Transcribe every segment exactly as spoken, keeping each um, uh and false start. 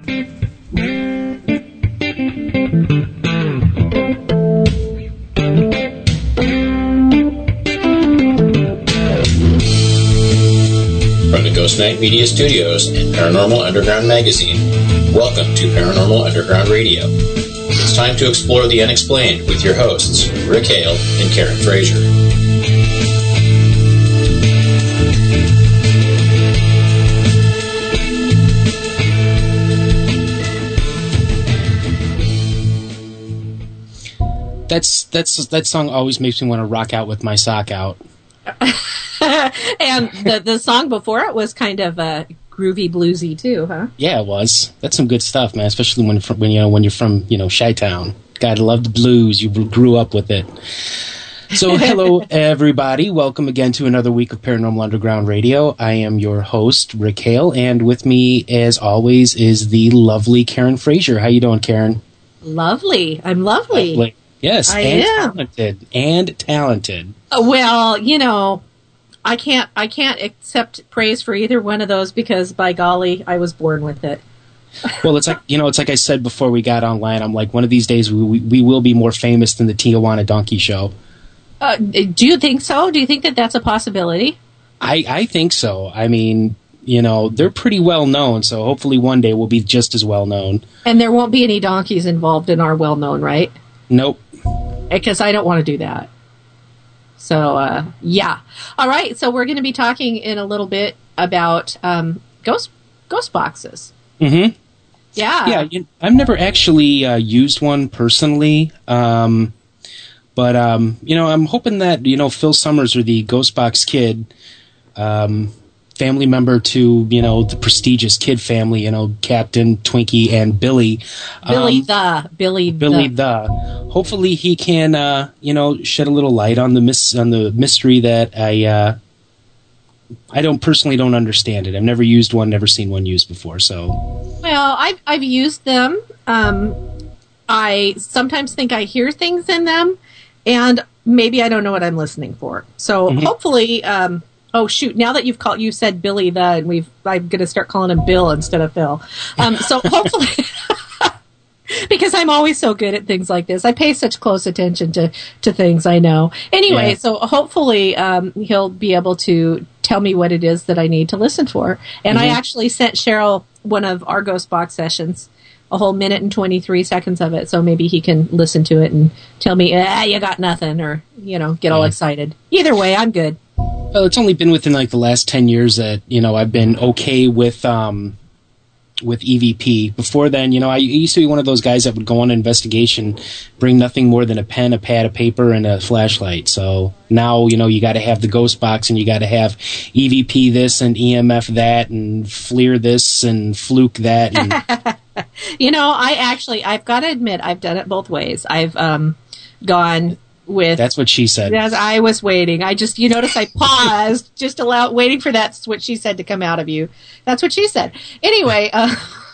From the Ghost Night Media Studios and Paranormal Underground Magazine, welcome to Paranormal Underground Radio. It's time to explore the unexplained with your hosts, Rick Hale and Karen Frazier. That's that's that song always makes me want to rock out with my sock out. And the the song before it was kind of uh, groovy bluesy too, huh? Yeah, it was. That's some good stuff, man. Especially when from, when you know when you're from you know Chi-Town. Gotta love the blues. You grew up with it. So hello everybody. Welcome again to another week of Paranormal Underground Radio. I am your host Rick Hale, and with me as always is the lovely Karen Frazier. How you doing, Karen? Lovely. I'm lovely. lovely. Yes, I and am. talented. And talented. Uh, well, you know, I can't I can't accept praise for either one of those because, by golly, I was born with it. Well, it's like you know, it's like I said before we got online. I'm like, one of these days we we, we will be more famous than the Tijuana Donkey Show. Uh, do you think so? Do you think that that's a possibility? I I think so. I mean, you know, they're pretty well known, so hopefully one day we'll be just as well known. And there won't be any donkeys involved in our well known, right? Nope. Because I don't want to do that. So, uh, yeah. All right. So we're going to be talking in a little bit about um, ghost ghost boxes. Mm-hmm. Yeah. Yeah. You, I've never actually uh, used one personally, um, but um, you know, I'm hoping that you know Phil Summers or the Ghost Box Kid, um, family member to you know the prestigious Kid family, you know Captain, Twinkie, and Billy. Billy um, the Billy Billy the. the. Hopefully he can, uh, you know, shed a little light on the mis- on the mystery that I, uh, I don't personally don't understand it. I've never used one, never seen one used before. So, Well, I've I've used them. Um, I sometimes think I hear things in them, and maybe I don't know what I'm listening for. So Mhm. hopefully, um, oh shoot! Now that you've called, you said Billy the, and we've I'm going to start calling him Bill instead of Phil. Um, so hopefully. Because I'm always so good at things like this. I pay such close attention to, to things I know. Anyway, Yeah. so hopefully um, he'll be able to tell me what it is that I need to listen for. And Mhm. I actually sent Cheryl one of our Ghost Box sessions, a whole minute and twenty-three seconds of it, so maybe he can listen to it and tell me, ah, you got nothing, or, you know, get all Yeah. excited. Either way, I'm good. well, it's only been within like the last ten years that you know I've been okay with um, with E V P. Before then, you know, I used to be one of those guys that would go on an investigation, bring nothing more than a pen, a pad of paper, and a flashlight. So now, you know, you got to have the Ghost Box, and you got to have E V P this and E M F that, and FLIR this and Fluke that. And You know, I actually, I've got to admit, I've done it both ways. I've um, gone with... that's what she said. As I was waiting, I just, you notice I paused, just allow, waiting for that's what she said to come out of you. That's what she said. Anyway, uh,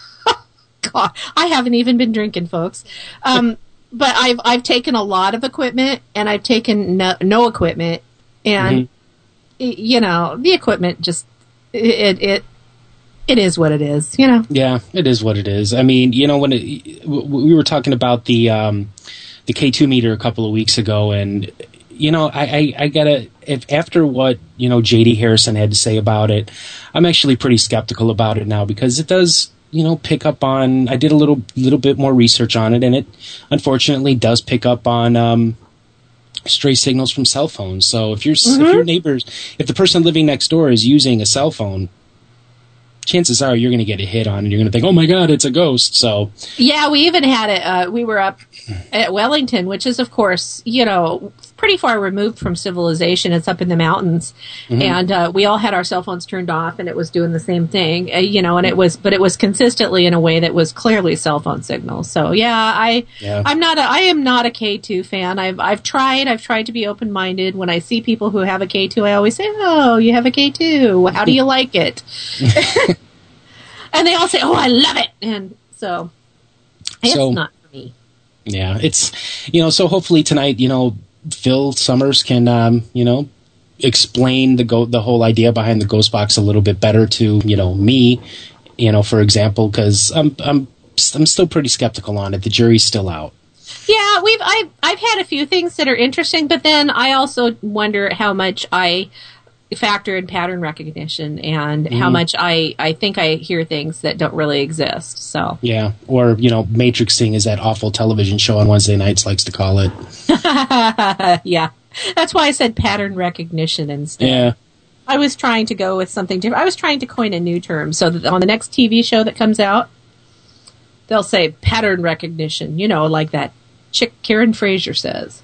God, I haven't even been drinking, folks. Um, but I've, I've taken a lot of equipment and I've taken no, no equipment, and, Mm-hmm. y- you know, the equipment just, it, it, it is what it is, you know? Yeah, it is what it is. I mean, you know, when it, w- we were talking about the um, the K two meter a couple of weeks ago, and you know, I, I, I gotta if after what you know J D Harrison had to say about it, I'm actually pretty skeptical about it now because it does you know pick up on. I did a little little bit more research on it, and it unfortunately does pick up on. Um, stray signals from cell phones. So if your Mm-hmm. if your neighbors, if the person living next door is using a cell phone, chances are you're going to get a hit on, and you're going to think, "Oh my God, it's a ghost." So Yeah, we even had it. Uh, we were up at Wellington, which is, of course, you know, pretty far removed from civilization. It's up in the mountains, Mhm. and uh, we all had our cell phones turned off, and it was doing the same thing, uh, you know. And it was, but it was consistently in a way that was clearly cell phone signals. So yeah, I, Yeah. I'm not, a, I am not a K two fan. I've, I've tried, I've tried to be open minded. When I see people who have a K two, I always say, "Oh, you have a K two. How do you like it?" And they all say, "Oh, I love it." And so it's So- not for me. yeah, it's you know. So hopefully tonight, you know, Phil Summers can um, you know explain the go the whole idea behind the ghost box a little bit better to you know me You know, for example, because I'm I'm I'm still pretty skeptical on it. The jury's still out. Yeah, we've I've I've had a few things that are interesting, but then I also wonder how much I factor in pattern recognition and mm-hmm. how much I, I think I hear things that don't really exist. So yeah, or you know, Matrixing is that awful television show on Wednesday nights likes to call it. Yeah, that's why I said pattern recognition instead. Yeah. I was trying to go with something different. I was trying to coin a new term so that on the next T V show that comes out, they'll say pattern recognition, you know, like that chick Karen Fraser says.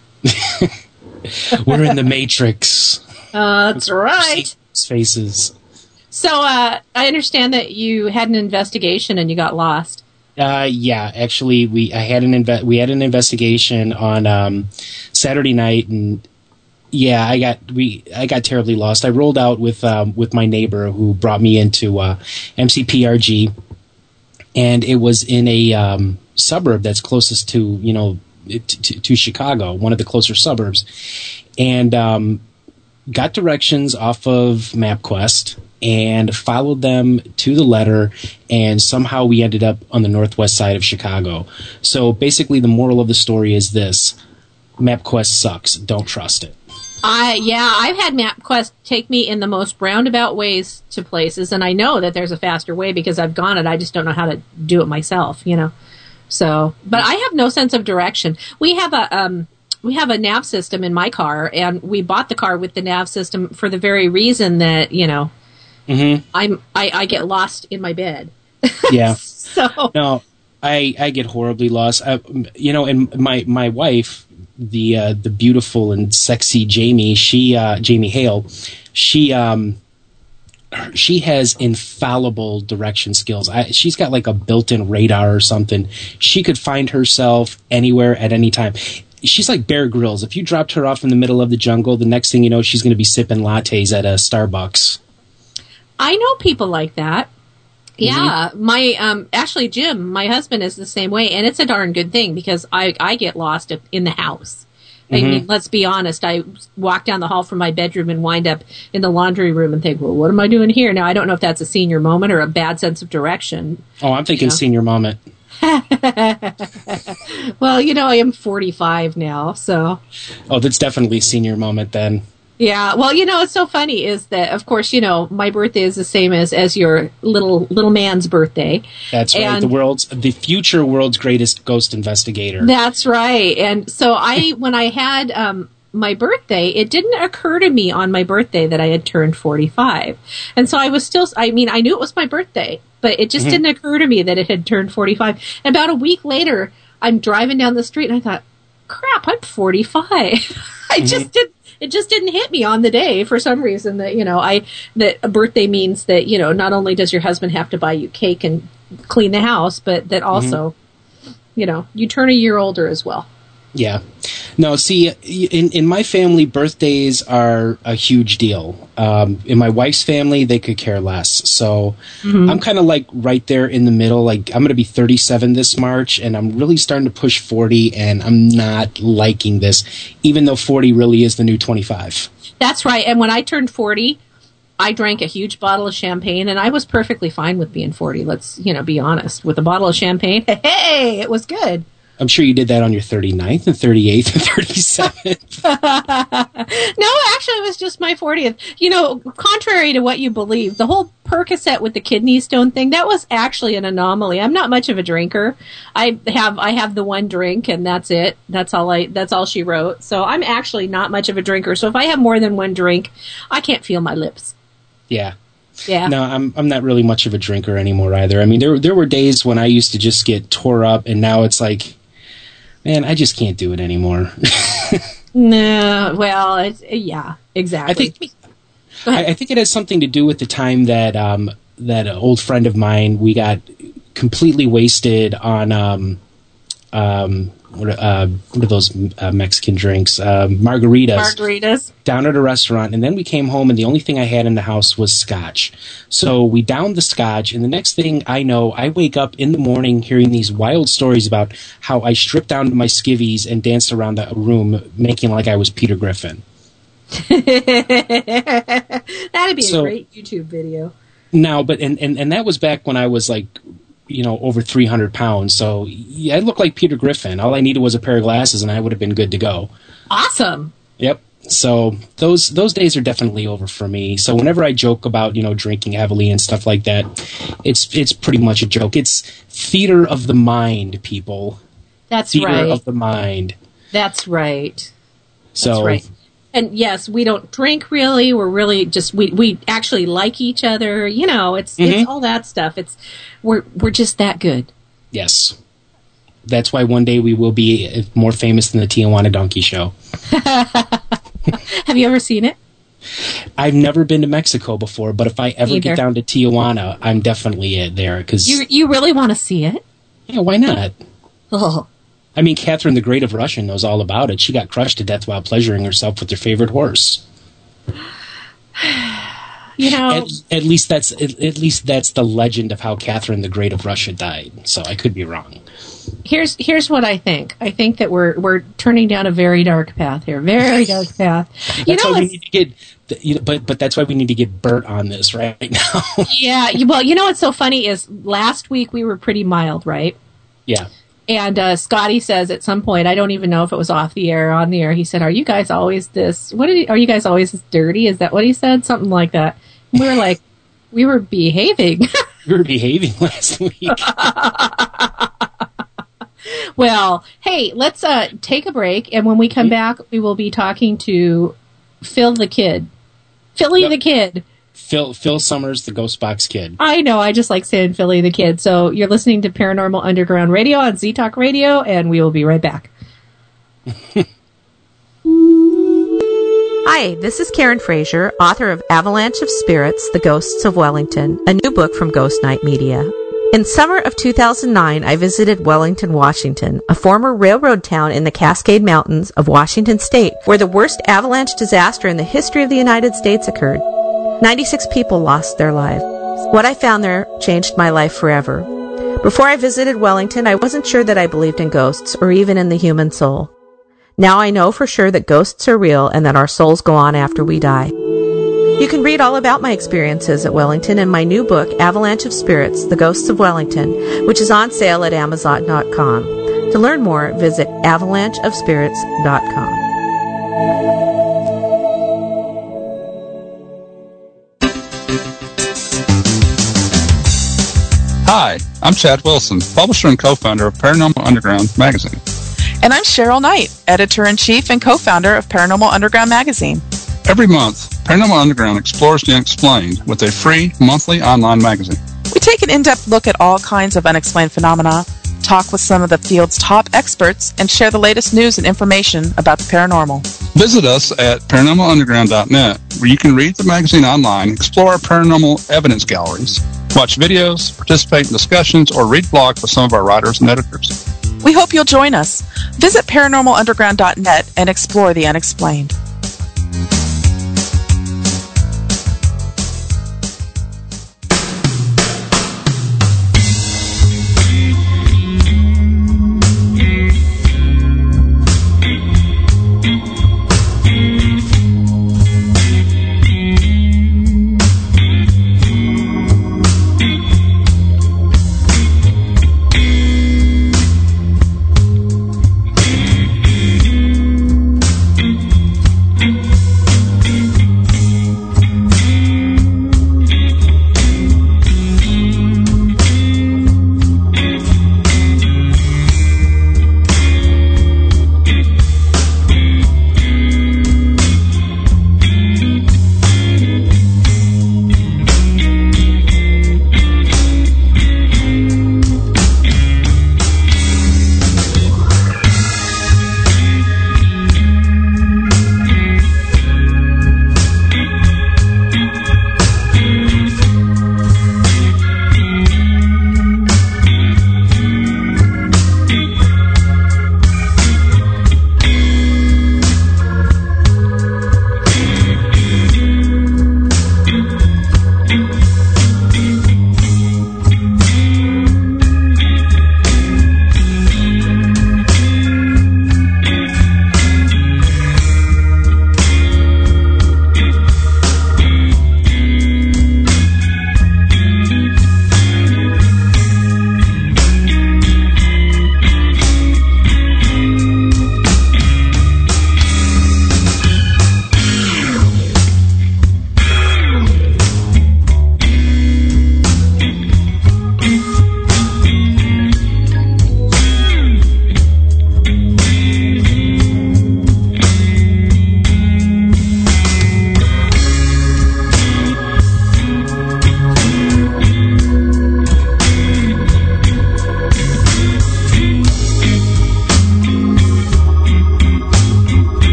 We're in the Matrix. Uh, that's right. Faces. So uh, I understand that you had an investigation and you got lost. Uh, yeah, actually, we I had an inve- we had an investigation on um, Saturday night, and yeah, I got we I got terribly lost. I rolled out with um, with my neighbor who brought me into uh, M C P R G, and it was in a um, suburb that's closest to you know to, to Chicago, one of the closer suburbs, and um, got directions off of MapQuest and followed them to the letter, and somehow we ended up on the northwest side of Chicago. So basically, the moral of the story is this: MapQuest sucks. Don't trust it. I yeah, I've had MapQuest take me in the most roundabout ways to places, and I know that there's a faster way because I've gone it. I just don't know how to do it myself, you know. So, but I have no sense of direction. We have a um, we have a nav system in my car, and we bought the car with the nav system for the very reason that you know, mm-hmm. I'm I, I get lost in my bed. Yeah. So no, I I get horribly lost. I, you know, and my my wife. The uh, the beautiful and sexy Jamie, she uh, Jamie Hale, she um she has infallible direction skills. I, she's got like a built-in radar or something. She could find herself anywhere at any time. She's like Bear Grylls. If you dropped her off in the middle of the jungle, the next thing you know, she's going to be sipping lattes at a Starbucks. I know people like that. Yeah, mm-hmm. my um, actually Jim, my husband, is the same way, and it's a darn good thing because I, I get lost in the house. Mm-hmm. I mean, let's be honest. I walk down the hall from my bedroom and wind up in the laundry room and think, well, what am I doing here? Now, I don't know if that's a senior moment or a bad sense of direction. Oh, I'm thinking you know? Senior moment. Well, you know, I am forty-five now, so. Oh, that's definitely senior moment then. Yeah, well, you know, what's so funny is that, of course, you know, my birthday is the same as, as your little little man's birthday. That's right, and the world's the future world's greatest ghost investigator. That's right, and so I, when I had um, my birthday, it didn't occur to me on my birthday that I had turned forty-five, and so I was still, I mean, I knew it was my birthday, but it just mm-hmm. didn't occur to me that it had turned forty-five. And about a week later, I'm driving down the street, and I thought, crap, I'm forty-five. I mm-hmm. just did. It just didn't hit me on the day for some reason that, you know, I, that a birthday means that, you know, not only does your husband have to buy you cake and clean the house, but that also, mm-hmm. you know, you turn a year older as well. Yeah. No, see, in, in my family, birthdays are a huge deal. Um, in my wife's family, they could care less. So mm-hmm. I'm kind of like right there in the middle. Like I'm going to be thirty-seven this March, and I'm really starting to push forty, and I'm not liking this, even though forty really is the new twenty-five. That's right. And when I turned forty, I drank a huge bottle of champagne, and I was perfectly fine with being forty. Let's, you know, be honest. With a bottle of champagne, hey, it was good. I'm sure you did that on your thirty-ninth and thirty-eighth and thirty-seventh. No, actually, it was just my fortieth. You know, contrary to what you believe, the whole Percocet with the kidney stone thing, that was actually an anomaly. I'm not much of a drinker. I have I have the one drink, and that's it. That's all I. That's all she wrote. So I'm actually not much of a drinker. So if I have more than one drink, I can't feel my lips. Yeah. Yeah. No, I'm I'm not really much of a drinker anymore either. I mean, there there were days when I used to just get tore up, and now it's like, man, I just can't do it anymore. No, well, it's, yeah, exactly. I think I, I think it has something to do with the time that um, that an old friend of mine, we got completely wasted on um, um, what, are, uh, what are those uh, Mexican drinks? Uh, margaritas. Margaritas. Down at a restaurant, and then we came home, and the only thing I had in the house was scotch. So we downed the scotch, and the next thing I know, I wake up in the morning hearing these wild stories about how I stripped down to my skivvies and danced around the room, making like I was Peter Griffin. That'd be so, a great YouTube video. No, but and, and, and that was back when I was like, you know, over three hundred pounds. So yeah, I looked like Peter Griffin. All I needed was a pair of glasses and I would have been good to go. Awesome. Yep. So those those days are definitely over for me. So whenever I joke about, you know, drinking heavily and stuff like that, it's it's pretty much a joke. It's theater of the mind, people. That's theater right. of the mind. That's right. So That's right. And yes, we don't drink really. We're really just we, we actually like each other. You know, it's mm-hmm. it's all that stuff. It's we're we're just that good. Yes. That's why one day we will be more famous than the Tijuana Donkey Show. Have you ever seen it? I've never been to Mexico before, but if I ever Either. get down to Tijuana, I'm definitely there. Cause, you you really want to see it? Yeah, why not? Oh. I mean, Catherine the Great of Russia knows all about it. She got crushed to death while pleasuring herself with her favorite horse. You know, at, at least that's at, at least that's the legend of how Catherine the Great of Russia died. So I could be wrong. Here's here's what I think. I think that we're we're turning down a very dark path here. Very dark path. You that's know, why we need to get. You know, but but that's why we need to get Bert on this right now. Yeah. You, well, you know what's so funny is last week we were pretty mild, right? Yeah. And uh, Scotty says at some point, I don't even know if it was off the air or on the air. He said, "Are you guys always this? What did he, are you guys always this dirty?" Is that what he said? Something like that. And we were like, we were behaving. We were behaving last week. Well, hey, let's uh, take a break, and when we come back, we will be talking to Phil the Kid. Philly yep. the Kid. Phil Phil Summers, the Ghost Box Kid. I know, I just like saying Philly the Kid. So you're listening to Paranormal Underground Radio on Z Talk Radio, and we will be right back. Hi, this is Karen Frazier, author of Avalanche of Spirits, The Ghosts of Wellington, a new book from Ghost Night Media. In summer of two thousand nine, I visited Wellington, Washington, a former railroad town in the Cascade Mountains of Washington State, where the worst avalanche disaster in the history of the United States occurred. ninety-six people lost their lives. What I found there changed my life forever. Before I visited Wellington, I wasn't sure that I believed in ghosts or even in the human soul. Now I know for sure that ghosts are real and that our souls go on after we die. You can read all about my experiences at Wellington in my new book, Avalanche of Spirits, The Ghosts of Wellington, which is on sale at amazon dot com. To learn more, visit avalanche of spirits dot com. Hi, I'm Chad Wilson, publisher and co-founder of Paranormal Underground magazine. And I'm Cheryl Knight, editor-in-chief and co-founder of Paranormal Underground magazine. Every month, Paranormal Underground explores the unexplained with a free monthly online magazine. We take an in-depth look at all kinds of unexplained phenomena, talk with some of the field's top experts, and share the latest news and information about the paranormal. Visit us at paranormal underground dot net, where you can read the magazine online, explore our paranormal evidence galleries, watch videos, participate in discussions, or read blogs with some of our writers and editors. We hope you'll join us. Visit paranormal underground dot net and explore the unexplained.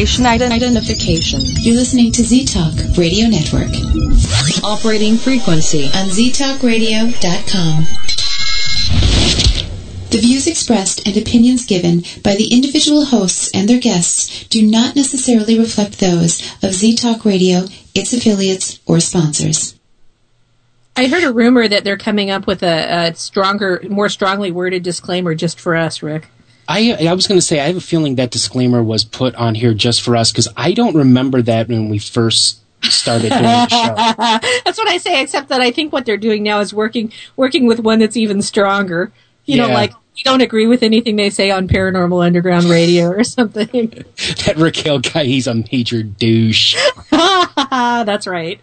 Station identification. You're listening to Z-Talk Radio Network. Operating frequency on z talk radio dot com. The views expressed and opinions given by the individual hosts and their guests do not necessarily reflect those of Z-Talk Radio, its affiliates, or sponsors. I heard a rumor that they're coming up with a, a stronger, more strongly worded disclaimer just for us, Rick. I, I was going to say, I have a feeling that disclaimer was put on here just for us, because I don't remember that when we first started doing the show. That's what I say, except that I think what they're doing now is working working with one that's even stronger. You yeah. know, like, you don't agree with anything they say on Paranormal Underground Radio or something. That Rick Hale guy, he's a major douche. That's right.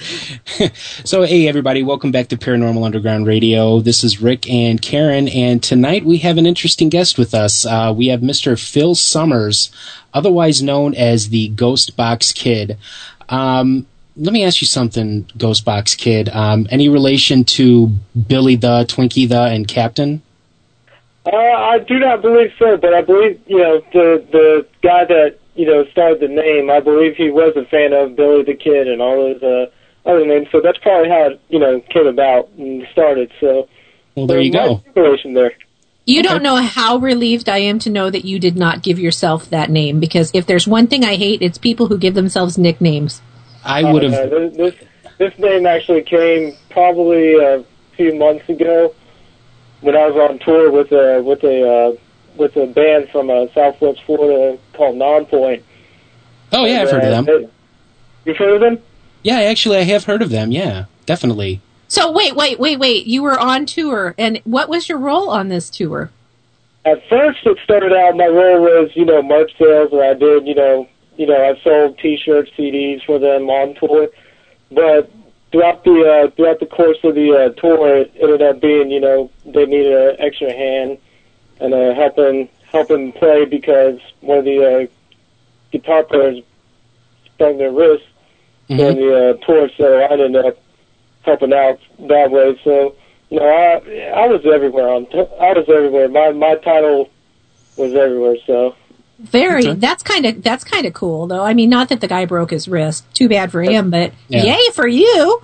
So, hey, everybody, welcome back to Paranormal Underground Radio. This is Rick and Karen, and tonight we have an interesting guest with us. Uh, we have Mister Phil Summers, otherwise known as the Ghost Box Kid. Um, let me ask you something, Ghost Box Kid. Um, any relation to Billy the, Twinkie the, and Captain? Uh, I do not believe so, but I believe, you know, the the guy that, you know, started the name, I believe he was a fan of Billy the Kid and all those uh, other names, so that's probably how it, you know, came about and started, so... Well, there you go. Relation there. You okay. don't know how relieved I am to know that you did not give yourself that name, because if there's one thing I hate, it's people who give themselves nicknames. I would have... Uh, this, this, this name actually came probably a few months ago, when I was on tour with a with a uh, with a band from uh, Southwest Florida called Nonpoint. Oh yeah, and, I've heard uh, of them. They, you've heard of them? Yeah, actually, I have heard of them. Yeah, definitely. So wait, wait, wait, wait. You were on tour, and what was your role on this tour? At first, it started out. My role was, you know, merch sales, where I did, you know, you know, I sold T-shirts, C Ds for them on tour, but Throughout the uh, throughout the course of the uh, tour, it ended up being, you know, they needed an extra hand and uh, helping helping play because one of the uh, guitar players sprung their wrist mm-hmm. during the uh, tour, so I ended up helping out that way. So, you know, I I was everywhere. On t- I was everywhere. My my title was everywhere. So. Very. Okay. That's kind of that's kind of cool, though. I mean, not that the guy broke his wrist. Too bad for him, but yeah. yay for you.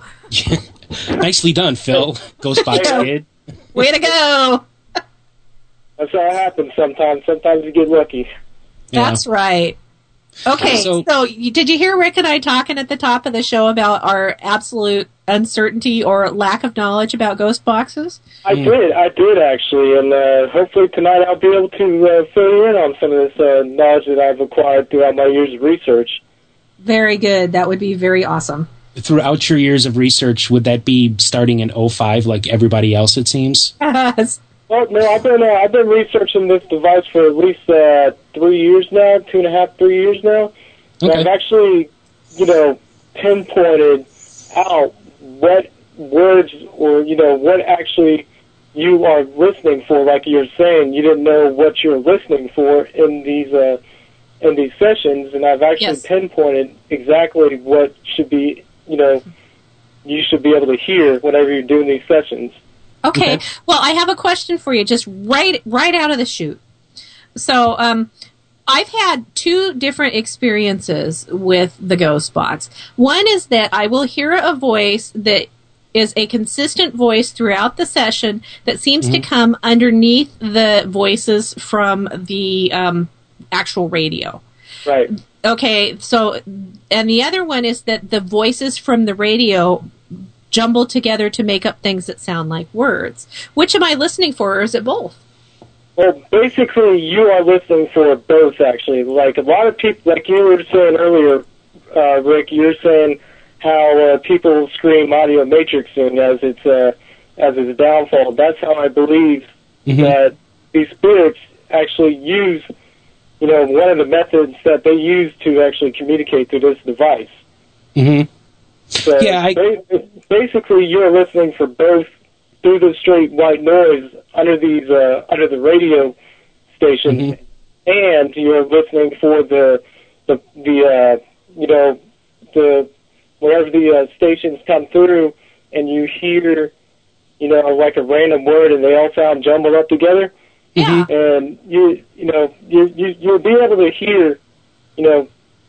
Nicely done, Phil. Ghost Box Kid. Way to go. That's how it happens sometimes. Sometimes you get lucky. That's yeah. right. Okay, so, so you, did you hear Rick and I talking at the top of the show about our absolute uncertainty or lack of knowledge about ghost boxes? I mm. did, I did actually, and uh, hopefully tonight I'll be able to uh, fill you in on some of this uh, knowledge that I've acquired throughout my years of research. Very good. That would be very awesome. Throughout your years of research, would that be starting in oh five like everybody else, it seems? Yes. Well, no, I've been uh, I've been researching this device for at least uh, three years now, two and a half, three years now. And okay. I've actually, you know, pinpointed out what words or, you know, what actually you are listening for. Like you're saying, you didn't know what you're listening for in these uh, in these sessions, and I've actually yes. pinpointed exactly what should be, you know, you should be able to hear whenever you're doing these sessions. Okay. okay. Well, I have a question for you, just right right out of the chute. So, um, I've had two different experiences with the ghost box. One is that I will hear a voice that is a consistent voice throughout the session that seems mm-hmm. to come underneath the voices from the um, actual radio. Right. Okay. So, and the other one is that the voices from the radio jumbled together to make up things that sound like words. Which am I listening for, or is it both? Well, basically, you are listening for both, actually. Like, a lot of people, like you were saying earlier, uh, Rick, you were saying how uh, people scream audio matrixing as its, uh, as its downfall. That's how I believe mm-hmm. that these spirits actually use, you know, one of the methods that they use to actually communicate through this device. Mm-hmm. So yeah, I... basically, you're listening for both through the straight white noise under these uh, under the radio stations, mm-hmm. and you're listening for the the the uh, you know the wherever the uh, stations come through, and you hear you know like a random word, and they all sound jumbled up together. Yeah. And you you know you you you'll be able to hear you know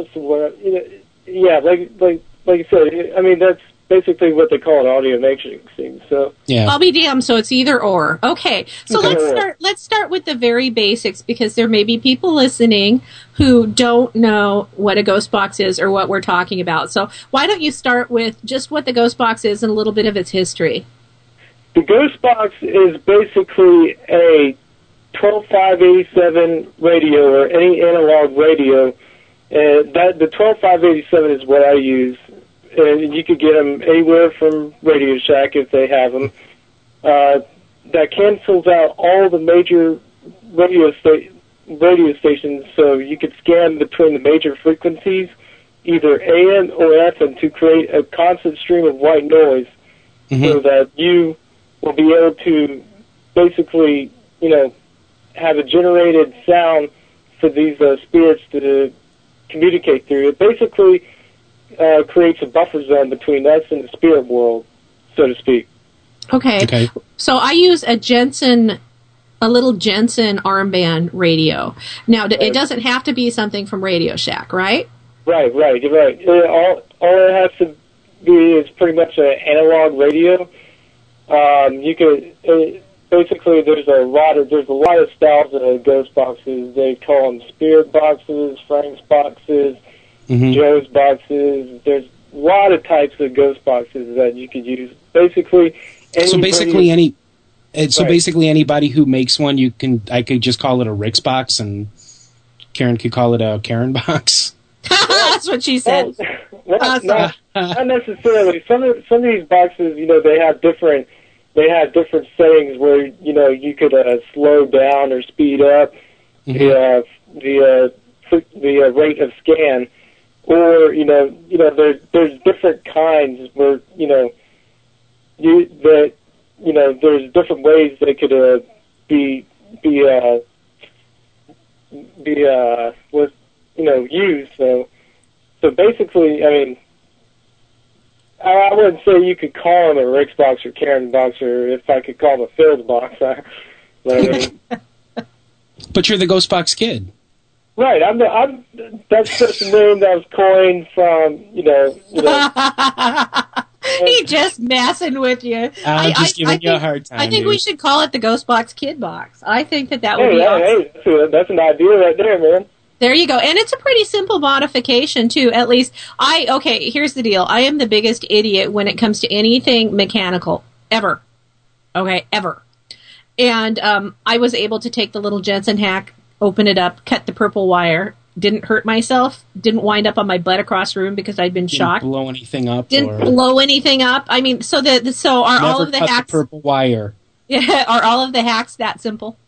what's the word? You know, yeah, like like like you said. I mean, that's basically what they call an audio matrixing. So yeah, I'll be damned. So it's either or. Okay, so Okay. let's start. Let's start with the very basics because there may be people listening who don't know what a ghost box is or what we're talking about. So why don't you start with just what the ghost box is and a little bit of its history? the ghost box is basically a twelve five eighty-seven radio or any analog radio. And that the twelve five eighty-seven is what I use. And you could get them anywhere from Radio Shack if they have them. Uh, that cancels out all the major radio sta- radio stations, so you could scan between the major frequencies, either A M or F M, to create a constant stream of white noise, Mm-hmm. so that you will be able to basically, you know, have a generated sound for these uh, spirits to communicate through. It basically uh, creates a buffer zone between us and the spirit world, so to speak. Okay. Okay. So I use a Jensen, a little Jensen armband radio. Now, d- it doesn't have to be something from Radio Shack, right? Right, right, you're right. Uh, all, all it has to be is pretty much an analog radio. Um, you could uh, basically there's a lot of there's a lot of styles of ghost boxes. They call them spirit boxes, Frank's boxes, Mm-hmm. Joe's boxes. There's a lot of types of ghost boxes that you could use. Basically, anybody, So basically, any uh, so Right. basically anybody who makes one, you can I could just call it a Rick's box, and Karen could call it a Karen box. That's what she said. Well, Awesome. not, not necessarily. Some of some of these boxes, you know, they have different they have different settings where you know you could uh, slow down or speed up Mm-hmm. the uh, the uh, fr- the uh, rate of scan, or you know you know there's there's different kinds where you know you that you know there's different ways they could uh, be be uh, be uh, with you know used. So so basically, I mean. I I wouldn't say you could call him a Rick's box or Karen box, or if I could call him a Phil's box. I, but I mean, But you're the Ghost Box Kid. right? I'm. The, I'm. That's just a name that was coined from you know. You know. He just messing with you. I'm just giving you a think, hard time, I think dude. we should call it the Ghost Box Kid Box. I think that that would Hey, be hey, awesome. hey, that's, a, that's an idea right there, man. There you go. And it's a pretty simple modification, too. At least, I, okay, here's the deal. I am the biggest idiot when it comes to anything mechanical. Ever. Okay, ever. And um, I was able to take the little Jensen hack, open it up, cut the purple wire, didn't hurt myself, didn't wind up on my butt across the room because I'd been Didn't shocked. blow anything up. Didn't or blow anything up. I mean, so the, the so are never all of the cut hacks the purple wire. yeah, are all of the hacks that simple?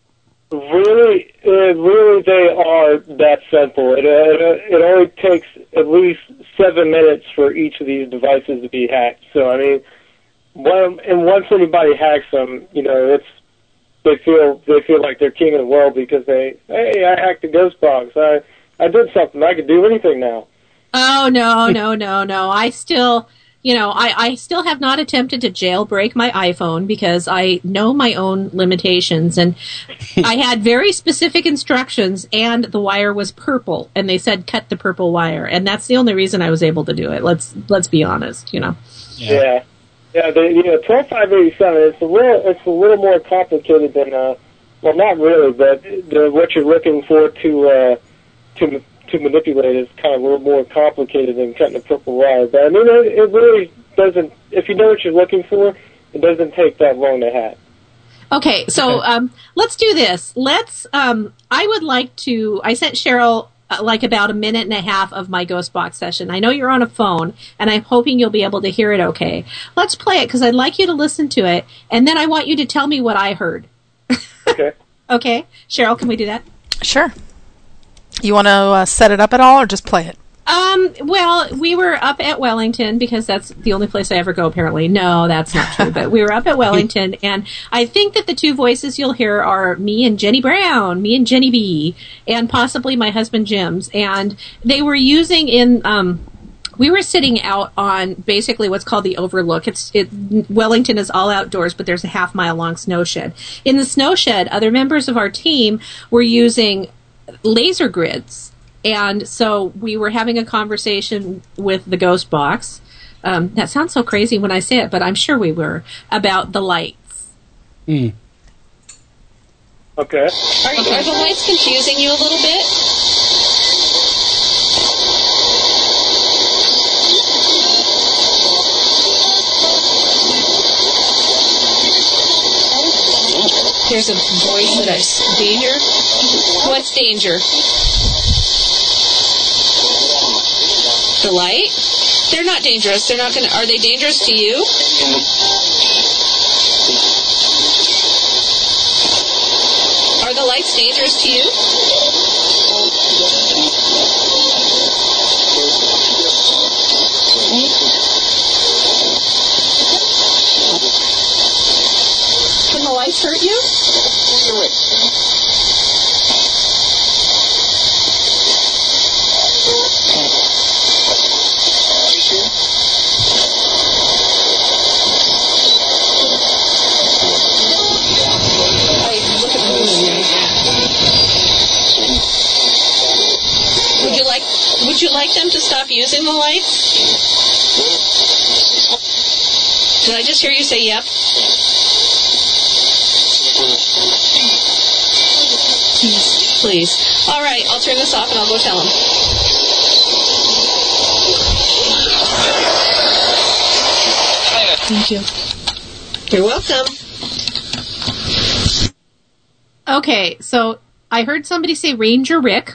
Really, uh, really, they are that simple. It, uh, it only takes at least seven minutes for each of these devices to be hacked. So, I mean, when, and once anybody hacks them, you know, it's they feel they feel like they're king of the world because they, hey, I hacked the ghost box. I I did something. I could do anything now. Oh, no, no, no, no. I still, you know, I, I still have not attempted to jailbreak my iPhone because I know my own limitations. And I had very specific instructions, and the wire was purple. And they said cut the purple wire. And that's the only reason I was able to do it. Let's let's be honest, you know. Yeah. Yeah, yeah. The you know twelve five eighty seven. It's a little it's a little more complicated than uh, well, not really, but the, what you're looking for to uh, to to manipulate is kind of a little more complicated than cutting a purple wire. But I mean, it, it really doesn't. If you know what you're looking for, it doesn't take that long to hack. Okay, so um, let's do this. Let's. Um, I would like to. I sent Cheryl uh, like about a minute and a half of my Ghost Box session. I know you're on a phone, and I'm hoping you'll be able to hear it. Okay, let's play it because I'd like you to listen to it, and then I want you to tell me what I heard. Okay. Okay, Cheryl, can we do that? Sure. You want to uh, set it up at all, or just play it? Um, well, we were up at Wellington because that's the only place I ever go, apparently. No, that's not true, but we were up at Wellington, and I think that the two voices you'll hear are me and Jenny Brown, me and Jenny B, and possibly my husband Jim's, and they were using in, um, we were sitting out on basically what's called the Overlook. It's it, Wellington is all outdoors, but there's a half mile long snow shed. In the snow shed, other members of our team were using laser grids And so we were having a conversation with the Ghost Box. Um, that sounds so crazy when I say it, but I'm sure we were, about the lights. Mm. Okay. Are, are the lights confusing you a little bit? There's a voice that I... Danger? What's danger? The light? They're not dangerous. They're not going to... Are they dangerous to you? Are the lights dangerous to you? Can the lights hurt you? Would you like Would you like them to stop using the lights? Did I just hear you say yep? Please, please. All right, I'll turn this off and I'll go tell them. Thank you. You're welcome. Okay, so I heard somebody say Ranger Rick.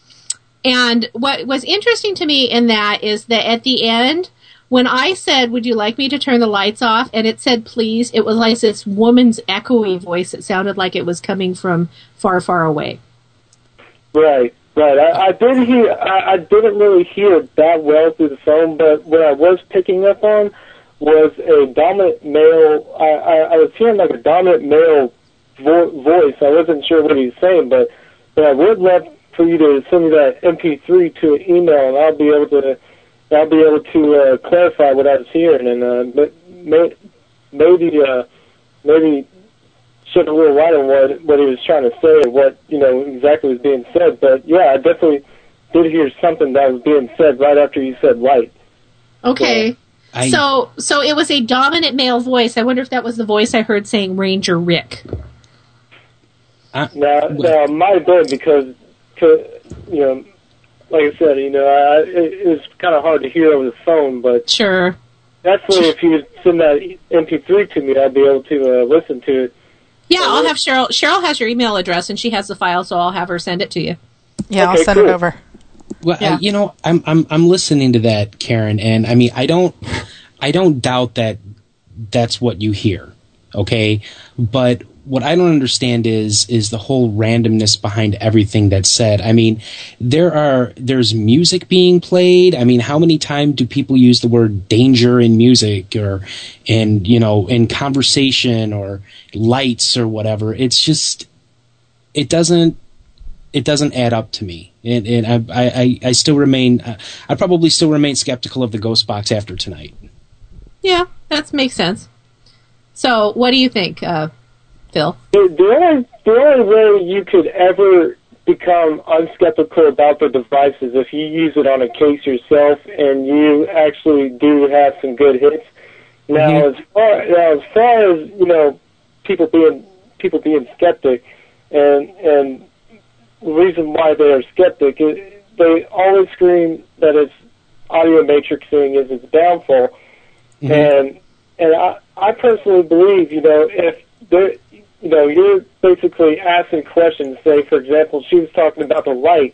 And what was interesting to me in that is that at the end, when I said, would you like me to turn the lights off? And it said, please, it was like this woman's echoey voice. It sounded like it was coming from far, far away. Right, right. I, I did hear, I, I didn't really hear it that well through the phone, but what I was picking up on was a dominant male, I, I, I was hearing like a dominant male vo- voice. I wasn't sure what he was saying, but, but I would love for you to send me that M P three to an email, and I'll be able to I'll be able to uh, clarify what I was hearing, and uh, but may, maybe uh, maybe shed a little light on what what he was trying to say, and what you know exactly was being said. But yeah, I definitely did hear something that was being said right after you said light. Okay. So, I, so so it was a dominant male voice. I wonder if that was the voice I heard saying Ranger Rick. I, now, now it might have been because. To, you know, like I said, you know, I, it, it was kind of hard to hear over the phone, but sure. Definitely, if you would send that M P three to me, I'd be able to uh, listen to it. Yeah, I'll have Cheryl. Cheryl has your email address, and she has the file, so I'll have her send it to you. Yeah, okay, I'll send cool. it over. Well, Yeah. I, you know, I'm I'm I'm listening to that, Karen, and I mean, I don't I don't doubt that that's what you hear, okay? But what I don't understand is is the whole randomness behind everything that's said. I mean, there are there's music being played. I mean, how many times do people use the word danger in music or in you know in conversation or lights or whatever? It's just it doesn't it doesn't add up to me, and, and I, I I still remain I probably still remain skeptical of the Ghost Box after tonight. Yeah, that makes sense. So, what do you think, uh, Phil? The, the only the only way you could ever become unskeptical about the device is if you use it on a case yourself and you actually do have some good hits. Now, mm-hmm. as far now, as far as you know, people being people being skeptic, and and the reason why they are skeptic is they always scream that it's audio matrixing is its downfall, mm-hmm. and and I I personally believe you know if there. You know, you're basically asking questions. Say, for example, she was talking about the light,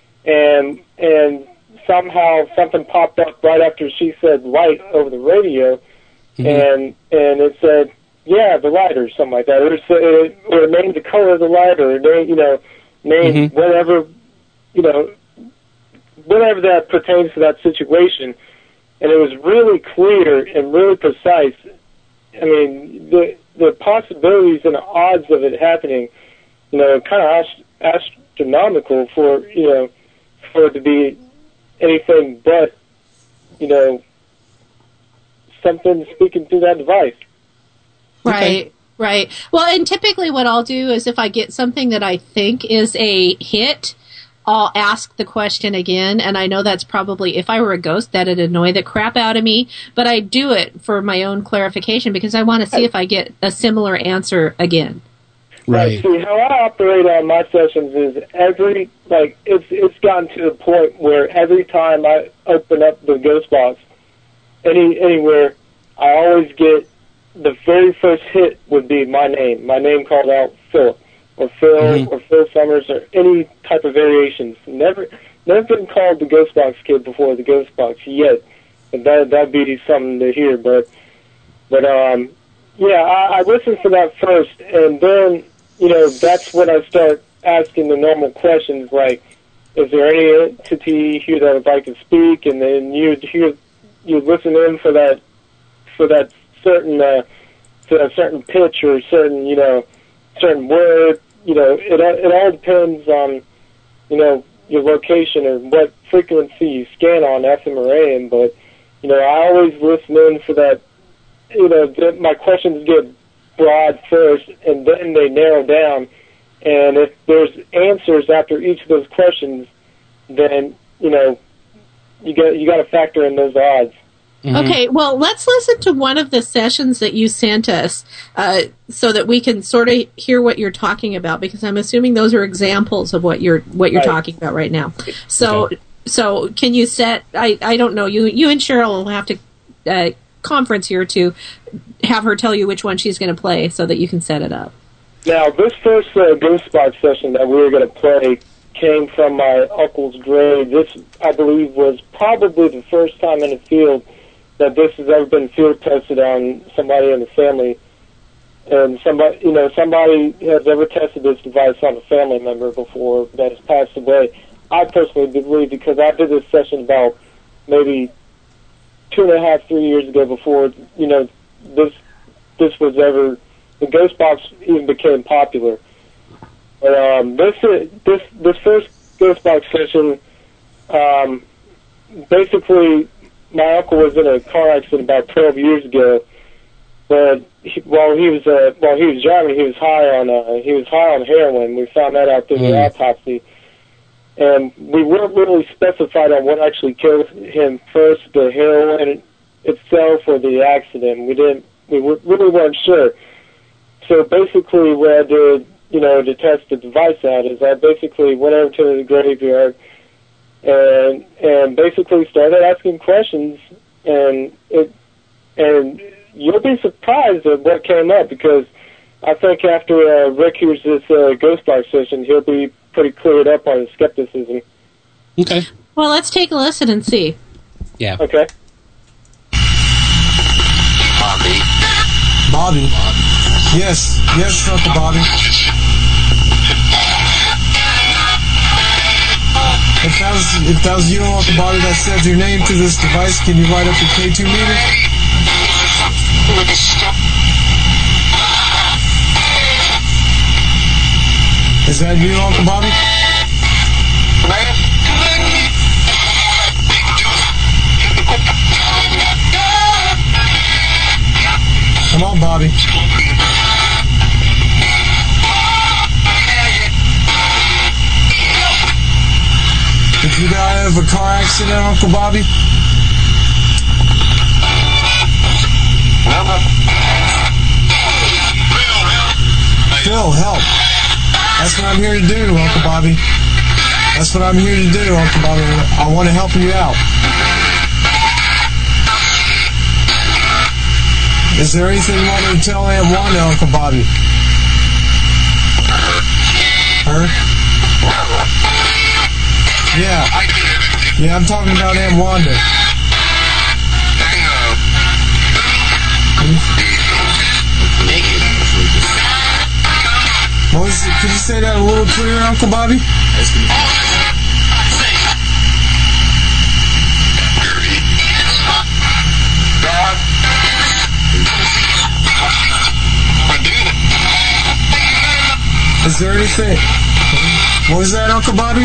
and and somehow something popped up right after she said light over the radio, mm-hmm. and and it said, yeah, the light or something like that, or it, or it named the color of the light, or name, you know, name mm-hmm. whatever, you know, whatever that pertains to that situation, and it was really clear and really precise. I mean, the the possibilities and the odds of it happening, you know, kind of ast- astronomical for, you know, for it to be anything but, you know, something speaking through that device. Right, okay. Right. Well, and typically what I'll do is if I get something that I think is a hit, I'll ask the question again, and I know that's probably, if I were a ghost, that'd annoy the crap out of me, but I do it for my own clarification because I want to see if I get a similar answer again. Right. See, how I operate on my sessions is every, like, it's it's gotten to the point where every time I open up the ghost box, any anywhere, I always get, the very first hit would be my name, my name called out, Philip, or Phil, mm-hmm. or Phil Summers, or any type of variations. Never, never been called the Ghost Box Kid before the Ghost Box yet. But that that'd be something to hear. But, but um, yeah, I, I listen for that first, and then, you know, that's when I start asking the normal questions, like, is there any entity here that would like to speak? And then you hear, you listen in for that, for that certain, uh, for a certain pitch or certain, you know, certain word. You know, it it all depends on, you know, your location or what frequency you scan on, F M or A M. But, you know, I always listen in for that. You know, th- my questions get broad first, and then they narrow down. And if there's answers after each of those questions, then, you know, you got you got to factor in those odds. Mm-hmm. Okay, well, let's listen to one of the sessions that you sent us uh, so that we can sort of hear what you're talking about, because I'm assuming those are examples of what you're what you're right. talking about right now. So, okay. so can you set? I, I don't know. You you and Cheryl will have to uh, conference here to have her tell you which one she's going to play, so that you can set it up. Now, this first uh, Ghost Box session that we were going to play came from my uncle's grave. This, I believe, was probably the first time in the field that this has ever been field tested on somebody in the family, and somebody, you know, somebody has ever tested this device on a family member before that has passed away. I personally believe, because I did this session about maybe two and a half, three years ago before, you know, this this was ever, the Ghost Box even became popular. But um, this this this first Ghost Box session, um, basically, my uncle was in a car accident about twelve years ago, but he, while he was uh, while he was driving, he was high on uh, he was high on heroin. We found that out through mm. the autopsy, and we weren't really specified on what actually killed him first, the heroin itself or the accident. We didn't we w- really weren't sure. So basically, what I did, you know, to test the device out is I basically went over to the graveyard. And and basically started asking questions, and it and you'll be surprised at what came up, because I think after uh, Rick hears this uh, Ghost Box session, he'll be pretty cleared up on his skepticism. Okay. Well, let's take a listen and see. Yeah. Okay. Bobby. Bobby. Yes. Yes, Uncle Bobby. If that was if that was you, Uncle Bobby, that said your name to this device, can you write up your K two meter? Is that you, Uncle Bobby? Come on, Bobby. Did you die of a car accident, Uncle Bobby? Phil, help. That's what I'm here to do, Uncle Bobby. That's what I'm here to do, Uncle Bobby. I want to help you out. Is there anything you want me to tell Aunt Wanda, Uncle Bobby? Her? Yeah. Yeah, I'm talking about Aunt Wanda. What was it? Could you say that a little clearer, Uncle Bobby? Is there anything? What was that, Uncle Bobby?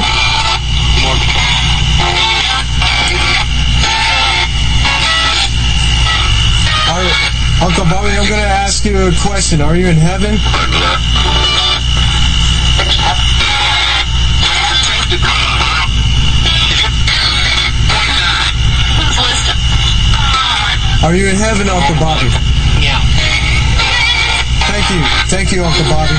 Are, Uncle Bobby, I'm going to ask you a question. Are you in heaven? Are you in heaven, Uncle Bobby? Yeah. Thank you. Thank you, Uncle Bobby.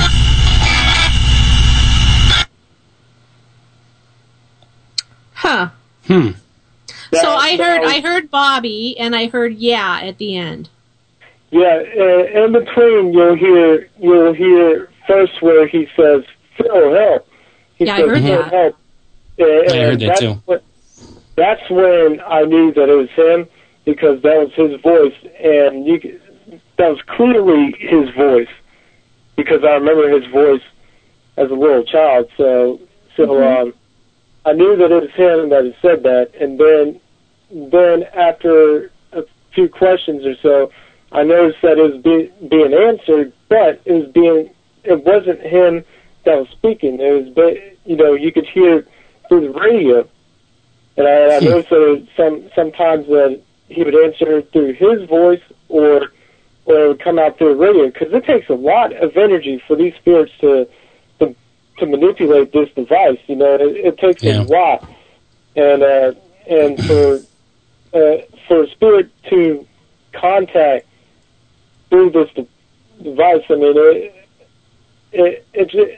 Huh. Hmm. So I heard I heard Bobby and I heard yeah at the end. Yeah, uh, in between you'll hear you'll hear first where he says, "Phil, help." He Yeah, I says, heard "Phil, that. help." And I heard that that's too. When, that's when I knew that it was him, because that was his voice, and you could, that was clearly his voice, because I remember his voice as a little child. So, so Mm-hmm. um, I knew that it was him that had said that, and then, then after a few questions or so, I noticed that it was be, being answered, but it was being, it wasn't him that was speaking. It was, be, you know, you could hear it through the radio, and I, I noticed that it was some sometimes that he would answer through his voice, or or it would come out through the radio, because it takes a lot of energy for these spirits to to, to manipulate this device. You know, it, it takes Yeah. a lot, and uh, and for uh, for a spirit to contact through this de- device, I mean, it it it, it,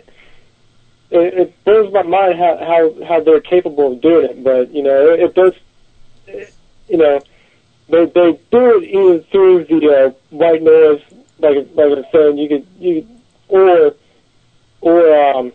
it blows my mind how, how how they're capable of doing it. But you know, it, it does. It, you know, they they do it either through the uh, white noise, like like I was saying, you could you or or um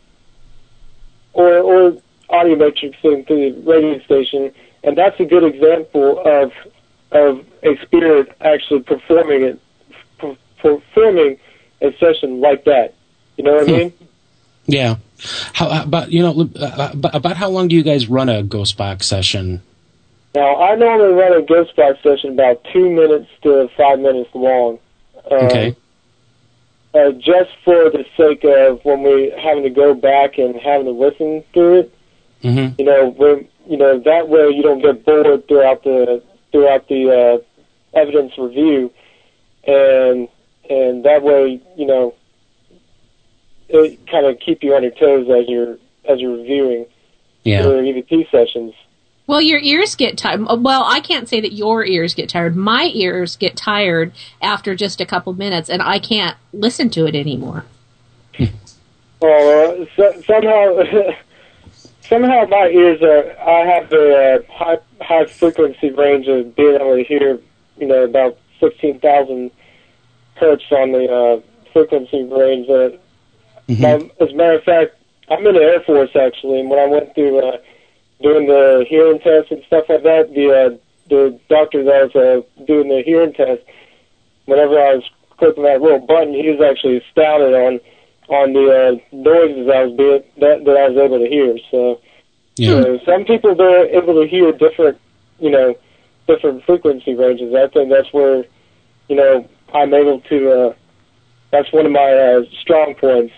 or or audio matrixing through the radio station, and that's a good example of of a spirit actually performing it, per, performing a session like that. You know what I mean? Yeah. How about you know about, about how long do you guys run a ghost box session? Now, I normally run a ghost box session about two minutes to five minutes long. Um, Okay. Uh, just for the sake of when we having to go back and having to listen through it. Mm-hmm. You know, when you know that way you don't get bored throughout the throughout the uh, evidence review, and and that way you know it kind of keep you on your toes as you're as you're reviewing Yeah. your E V P sessions. Well, your ears get tired. Well, I can't say that your ears get tired. My ears get tired after just a couple minutes, and I can't listen to it anymore. Oh, uh, so, somehow, somehow my ears are. I have the uh, high high frequency range of being able to hear, you know, about sixteen thousand hertz on the uh, frequency range. Uh, Mm-hmm. um, as a matter of fact, I'm in the Air Force actually, and when I went through uh, doing the hearing test and stuff like that, the uh, the doctor that was uh, doing the hearing test, whenever I was clicking that little button, he was actually astounded on on the uh, noises I was being that that I was able to hear. So, Yeah. so some people they're able to hear different, you know, different frequency ranges. I think that's where, you know, I'm able to. Uh, that's one of my uh, strong points.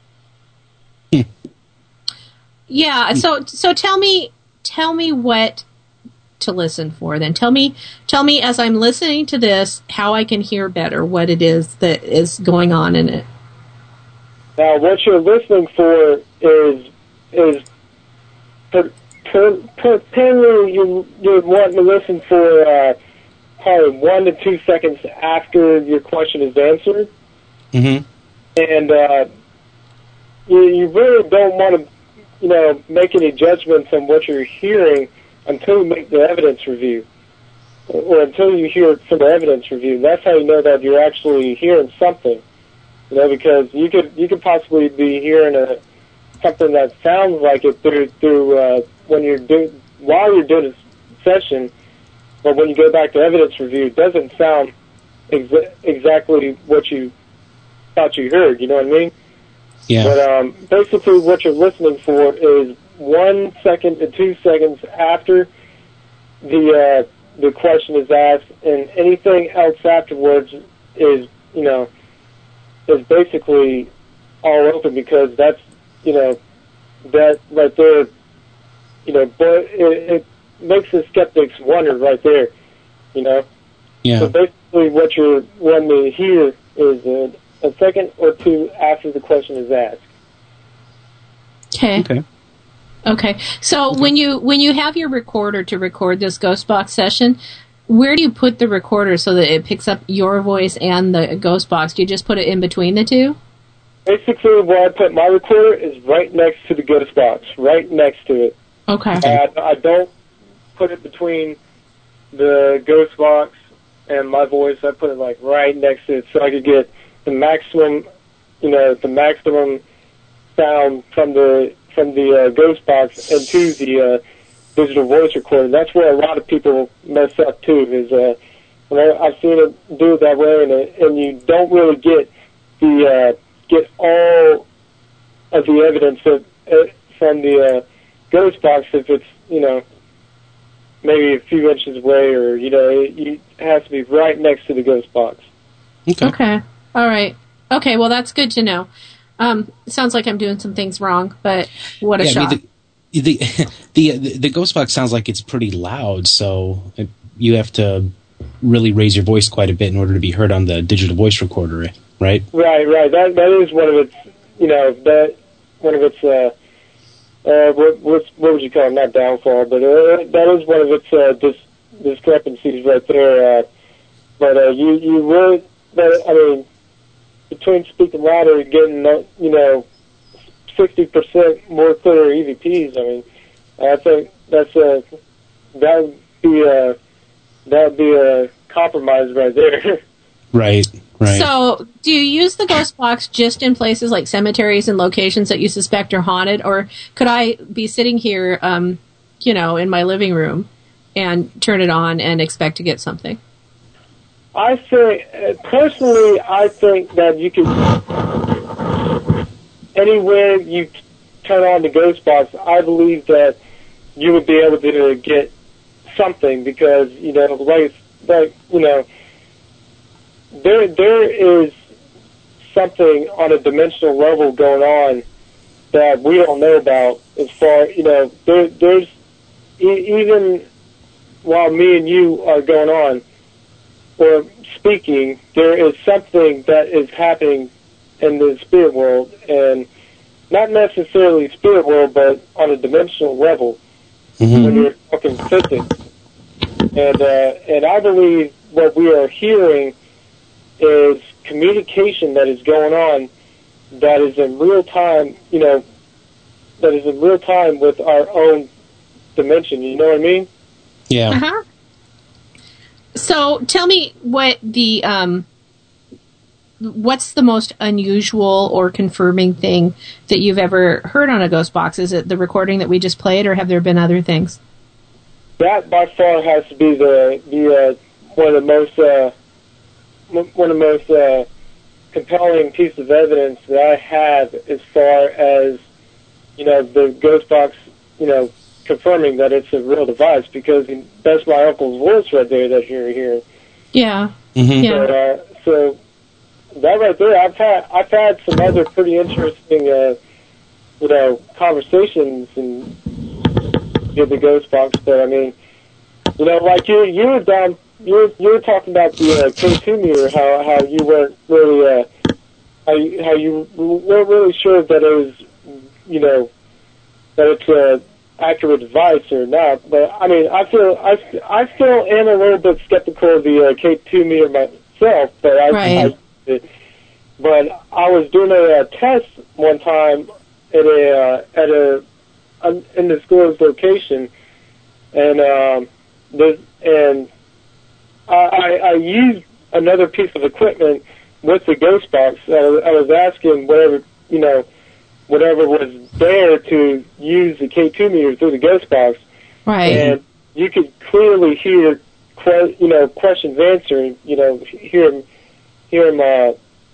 Yeah. So, so tell me, tell me what to listen for. Then tell me, tell me as I'm listening to this, how I can hear better what it is that is going on in it. Now, what you're listening for is is per, per, per, per you you're wanting to listen for uh, probably one to two seconds after your question is answered, Mm-hmm. and uh, you you really don't want to you know make any judgments on what you're hearing until you make the evidence review, or until you hear it from the evidence review. That's how you know that you're actually hearing something. You know, because you could you could possibly be hearing a something that sounds like it through through uh, when you're doing while you're doing a session, but when you go back to evidence review, it doesn't sound exa- exactly what you thought you heard. You know what I mean? Yeah. But um, basically, what you're listening for is one second to two seconds after the uh, the question is asked, and anything else afterwards is you know. is basically all open, because that's, you know, that right there, you know, but it, it makes the skeptics wonder right there, you know. Yeah. So basically what you're wanting to hear is a, a second or two after the question is asked. Okay. Okay. Okay. So when you when you have your recorder to record this ghost box session, where do you put the recorder so that it picks up your voice and the ghost box? Do you just put it in between the two? Basically, where I put my recorder is right next to the ghost box, right next to it. Okay. I, I don't put it between the ghost box and my voice. I put it like right next to it so I could get the maximum, you know, the maximum sound from the from the uh, ghost box into the uh, digital voice recorder. That's where a lot of people mess up too. Is uh, when I, I've seen it do it that way, and it, and you don't really get the uh, get all of the evidence of, uh, from the uh, ghost box if it's, you know, maybe a few inches away, or, you know, it, it has to be right next to the ghost box. Okay. Okay. All right. Okay, well, that's good to know. Um, it sounds like I'm doing some things wrong, but what a yeah, shot. I mean, the, the, the, the, the ghost box sounds like it's pretty loud, so it, you have to really raise your voice quite a bit in order to be heard on the digital voice recorder, right? Right, right. That that is one of its, you know, that one of its, uh, uh, what, what, what would you call it? Not downfall, but uh, that is one of its uh, dis, discrepancies right there. Uh, but uh, you, you really, but, I mean, between speaking louder and getting, uh, you know, sixty percent more clear E V Ps, I mean, I think that's a, that would be a, that would be a compromise right there. Right, right. So, do you use the ghost box just in places like cemeteries and locations that you suspect are haunted, or could I be sitting here, um, you know, in my living room and turn it on and expect to get something? I think, uh, personally, I think that you could, anywhere you t- turn on the ghost box, I believe that you would be able to get something because, you know, like, like you know, there there is something on a dimensional level going on that we don't know about as far, you know, there, there's, e- even while me and you are going on, or speaking, there is something that is happening in the spirit world, and not necessarily spirit world, but on a dimensional level, mm-hmm. when you're talking physics. And, uh, and I believe what we are hearing is communication that is going on that is in real time, you know, that is in real time with our own dimension, you know what I mean? Yeah. Uh-huh. So tell me what the, um, what's the most unusual or confirming thing that you've ever heard on a ghost box? Is it the recording that we just played, or have there been other things? That by far has to be the, the uh, one of the most, uh, one of the most uh, compelling pieces of evidence that I have as far as, you know, the ghost box, you know, confirming that it's a real device, because that's my uncle's voice right there that you're hearing. Yeah. Mm-hmm. Yeah. So, uh, so that right there, I've had I've had some other pretty interesting, uh, you know, conversations and with the ghost box. But I mean, you know, like you you were down, you were, you were talking about the uh, K two meter, how how you weren't really uh, how you, how you weren't really sure that it was, you know, that it's a accurate device or not. But I mean, I feel I, I still am a little bit skeptical of the uh, K two meter myself. But I, right. I but I was doing a, a test one time at a uh, at a an undisclosed location, and um, this and I, I, I used another piece of equipment with the ghost box. I, I was asking whatever you know. whatever was there to use the K two meter through the ghost box. Right. And you could clearly hear, que- you know, questions answering, you know, hear him, hear him uh,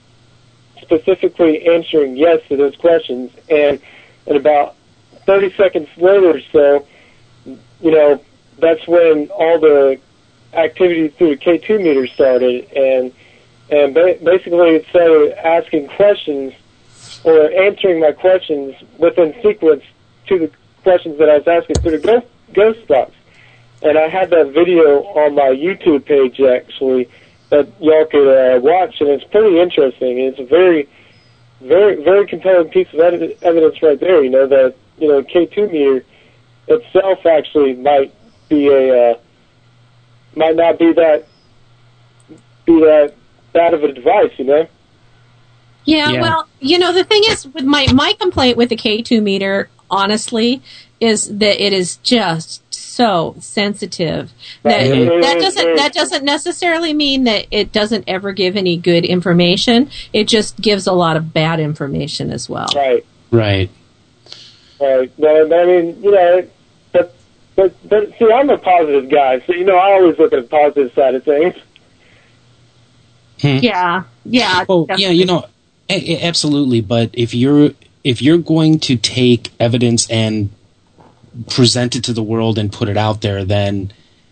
specifically answering yes to those questions. And, and about thirty seconds later or so, you know, that's when all the activity through the K two meter started. And, and ba- basically it started asking questions or answering my questions within sequence to the questions that I was asking through the ghost, ghost box. And I had that video on my YouTube page, actually, that y'all could uh, watch, and it's pretty interesting. It's a very, very, very compelling piece of ed- evidence right there, you know, that, you know, K two meter itself actually might be a, uh, might not be that be that bad of a device, you know. Yeah, Yeah. well, you know, the thing is, with my my complaint with the K two meter, honestly, is that it is just so sensitive that Mhm. that doesn't that doesn't necessarily mean that it doesn't ever give any good information. It just gives a lot of bad information as well. Right. Right. Right. But, I mean, you know, but but but see, I'm a positive guy, so you know, I always look at the positive side of things. Hmm. Yeah, yeah. Oh, yeah, you know, a- a- absolutely. But if you're if you're going to take evidence and present it to the world and put it out there, then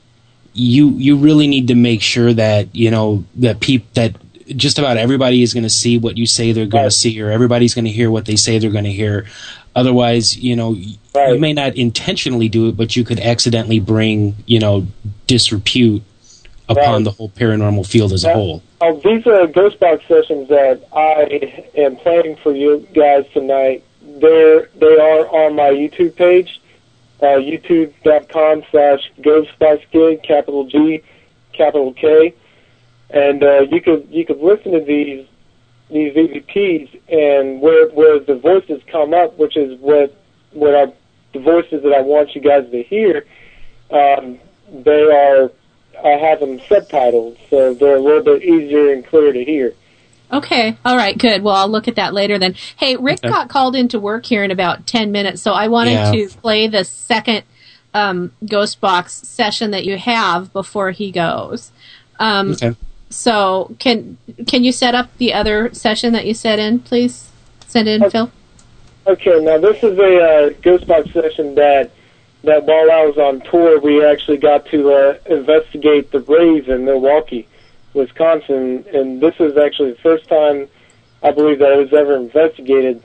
you you really need to make sure that you know that peop that just about everybody is going to see what you say they're going Right. to see, or everybody's going to hear what they say they're going to hear. Otherwise, you know, y- Right. you may not intentionally do it, but you could accidentally bring you know disrepute upon Right. the whole paranormal field as a Yeah. whole. Oh, these are ghost box sessions that I am planning for you guys tonight. They're they are on my YouTube page, uh, youtube.com slash ghostboxgig, capital G, capital K, and uh, you could you could listen to these these E V Ps and where where the voices come up, which is what what are the voices that I want you guys to hear. Um, they are. I have them subtitled, so they're a little bit easier and clearer to hear. Okay. All right. Good. Well, I'll look at that later then. Hey, Rick Okay. got called into work here in about ten minutes, so I wanted Yeah. to play the second um, Ghost Box session that you have before he goes. Um, Okay. So, can can you set up the other session that you set in, please? Send in, Okay. Phil. Okay, now this is a uh, ghost box session that that while I was on tour, we actually got to uh, investigate the rave in Milwaukee, Wisconsin, and this is actually the first time I believe that it was ever investigated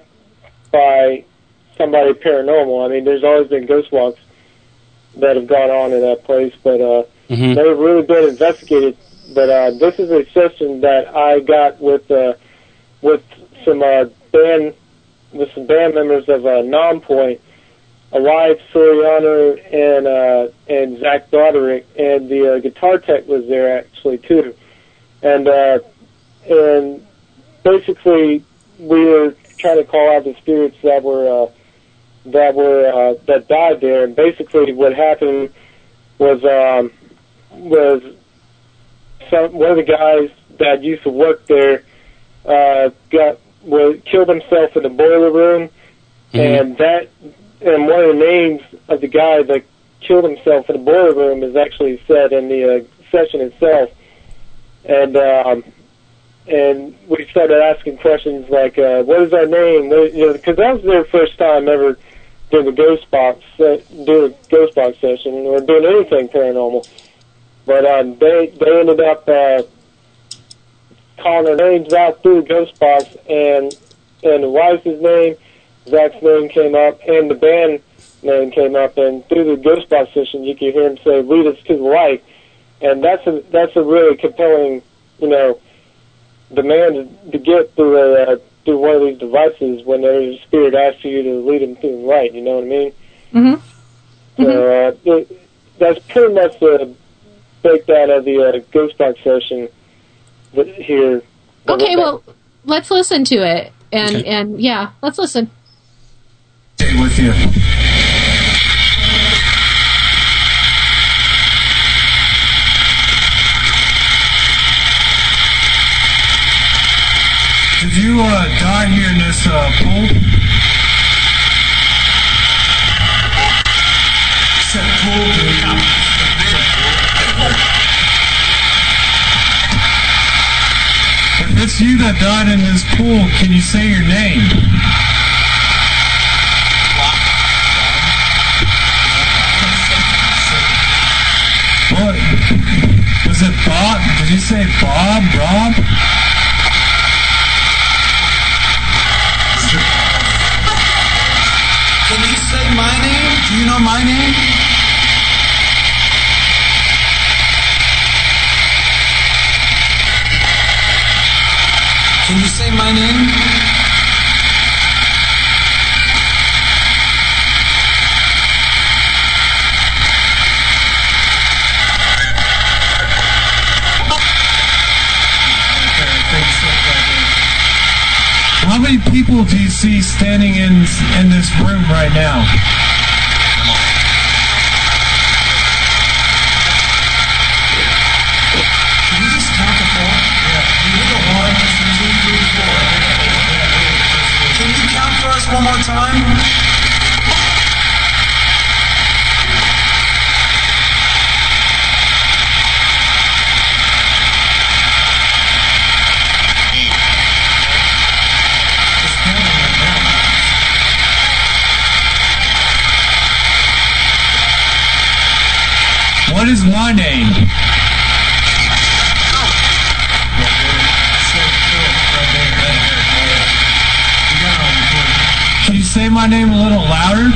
by somebody paranormal. I mean, there's always been ghost walks that have gone on in that place, but uh, Mhm. they've really been investigated. But uh, this is a session that I got with uh, with some uh, band with some band members of uh, Nonpoint, Elias Soriano and uh, and Zach Broderick, and the uh, guitar tech was there actually too, and uh, and basically we were trying to call out the spirits that were uh, that were uh, that died there, and basically what happened was um, was some one of the guys that used to work there uh, got was killed himself in the boiler room, Mhm. and that and one of the names of the guy that killed himself in the boiler room is actually said in the uh, session itself, and um, and we started asking questions like, uh, "What is our name?" What, you know, because that was their first time ever doing a ghost box, uh, doing a ghost box session or doing anything paranormal. But um, they they ended up uh, calling their names out through the ghost box, and and Elias's name, Zach's name came up, and the band name came up, and through the ghost box session, you could hear him say, "Lead us to the light," and that's a that's a really compelling, you know, demand to, to get through a uh, through one of these devices when there's a spirit asks you to lead them to the light. You know what I mean? Mm-hmm. So uh, it, that's pretty much the breakdown of the uh, ghost box session that here. Okay, well, let's listen to it, and Okay. and yeah, let's listen. Stay with you. Did you uh, die here in this uh, pool? Said pool, dude. If it's you that died in this pool, can you say your name? What? Was it Bob? Did you say Bob? Rob? Can you say my name? Do you know my name? Can you say my name? people do you see standing in in this room right now? Can you just count the four? Yeah. You need a one, two, three, four. Can you count for us one more time? What is my name? Can you say my name a little louder?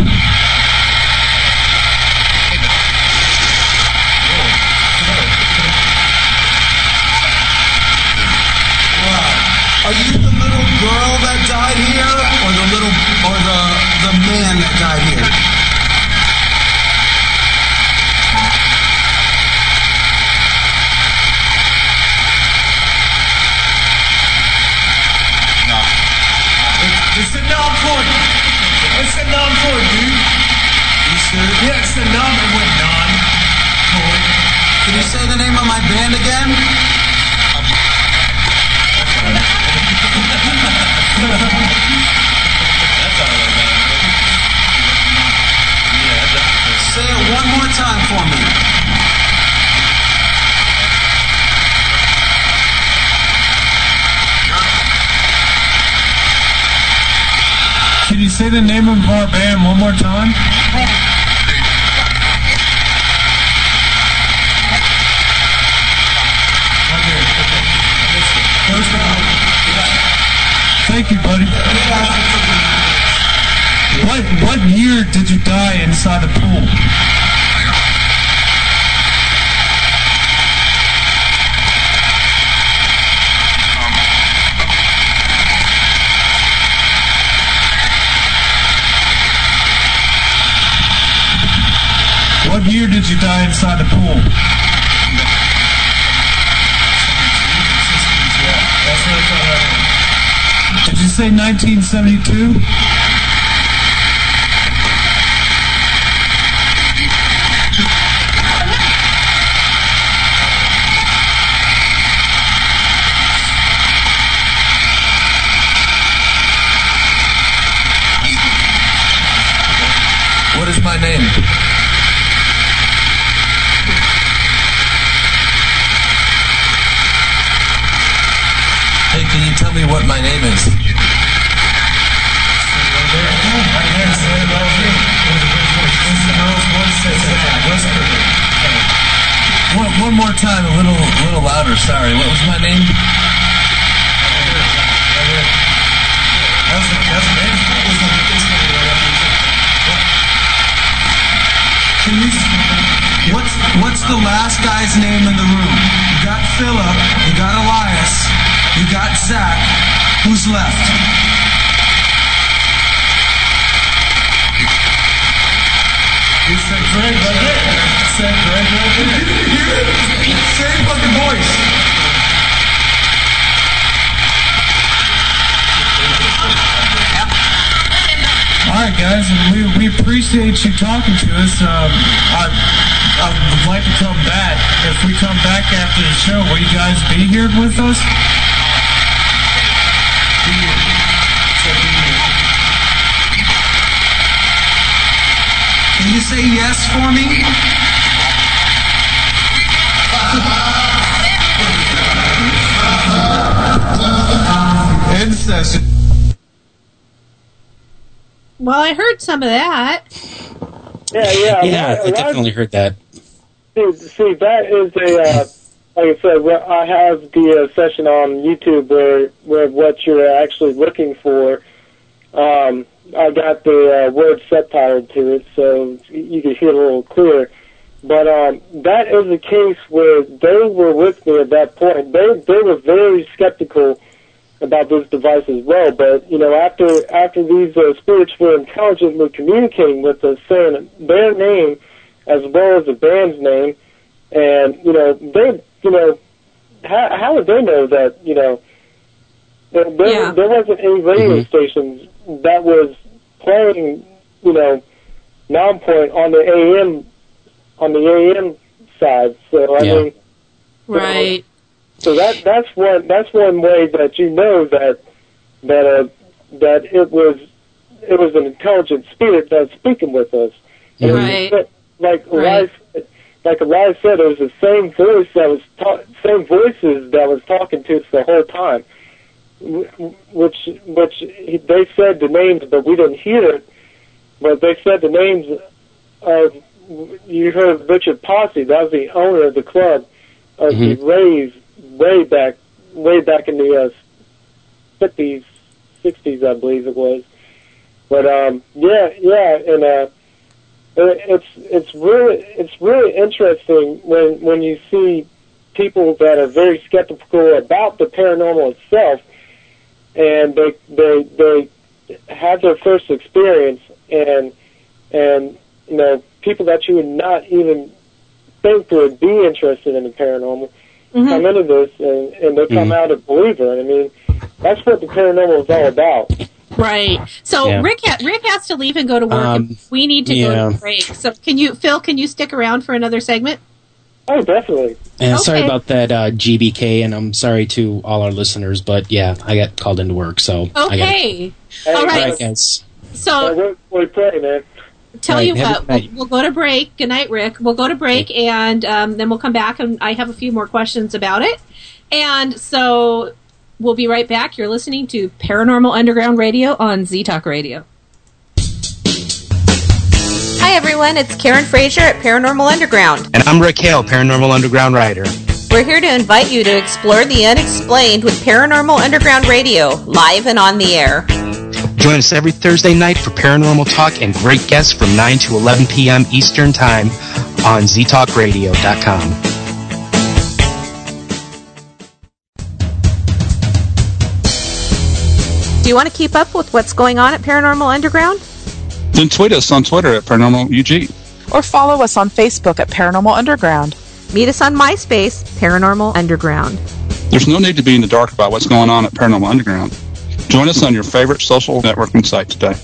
Are you the little girl that died here, or the little, or the the man that died here? It's a numb point. It's a numb point, dude. You sure? Yeah, it's a numb. It went non. Point. Can you say the name of my band again? Say it one more time for me. Can you say the name of our band one more time? Thank you, buddy. What what year did you die inside the pool? What year did you die inside the pool? Did you say nineteen seventy-two? What is my name? Hey, can you tell me what my name is? One, one more time, a little, a little louder. Sorry. What was my name? Can you? What's what's the last guy's name in the room? You got Philip. You got Elias. You got Zach. Who's left? You said Greg right there. Said Greg right there. Same fucking voice. All right, guys, we we appreciate you talking to us. Um, I I would like to come back. If we come back after the show, will you guys be here with us? Can you say yes for me? End session. Well, I heard some of that. Yeah, yeah. Yeah, I, I definitely heard that. See, see, that is a, uh, like I said, where I have the uh, session on YouTube where, where what you're actually looking for, um, I got the uh, word subtitled to it, so you can hear it a little clearer. But um, that is a case where they were with me at that point. They they were very skeptical about this device as well. But you know, after after these uh, spirits were intelligently communicating with us, saying their name as well as the band's name, and you know, they you know, how how would they know that you know There, there, Yeah. there wasn't any radio Mhm. stations that was playing, you know, non-point on the A M on the A M side. So I Yeah. mean, Right. so that that's one that's one way that you know that that uh, that it was it was an intelligent spirit that was speaking with us. And it was Right. just like Right. Elias, like Elias said, it was the same voice that was ta- same voices that was talking to us the whole time. Wh- Which which he, they said the names, but we didn't hear it. But they said the names of, you heard Richard Posse, that was the owner of the club, of the Mhm. Rays, way back, way back in the uh, fifties, sixties, I believe it was. But um, yeah, yeah, and uh, it- it's it's really it's really interesting when when you see people that are very skeptical about the paranormal itself, and they they they have their first experience, and and you know, people that you would not even think would be interested in the paranormal Mhm. come into this, and, and they come Mhm. out a believer. I mean, that's what the paranormal is all about. Right. So Yeah. Rick ha- Rick has to leave and go to work. Um, and we need to go yeah. to break. So can you, Phil? Can you stick around for another segment? Oh, definitely. And sorry Okay. about that, uh, G B K, and I'm sorry to all our listeners, but yeah, I got called into work, so I gotta, Okay. Hey, All all right. right, guys. So we, we pray, man. tell Right, you have a what, good we'll, night. we'll go to break. Good night, Rick. We'll go to break, and um, then we'll come back, and I have a few more questions about it. And so we'll be right back. You're listening to Paranormal Underground Radio on Z-Talk Radio. Hi everyone, it's Karen Frazier at Paranormal Underground. And I'm Rick Hale, Paranormal Underground writer. We're here to invite you to explore the unexplained with Paranormal Underground Radio, live and on the air. Join us every Thursday night for paranormal talk and great guests from nine to eleven p.m. Eastern Time on z talk radio dot com. Do you want to keep up with what's going on at Paranormal Underground? Then tweet us on Twitter at Paranormal U G. Or follow us on Facebook at Paranormal Underground. Meet us on MySpace, Paranormal Underground. There's no need to be in the dark about what's going on at Paranormal Underground. Join us on your favorite social networking site today.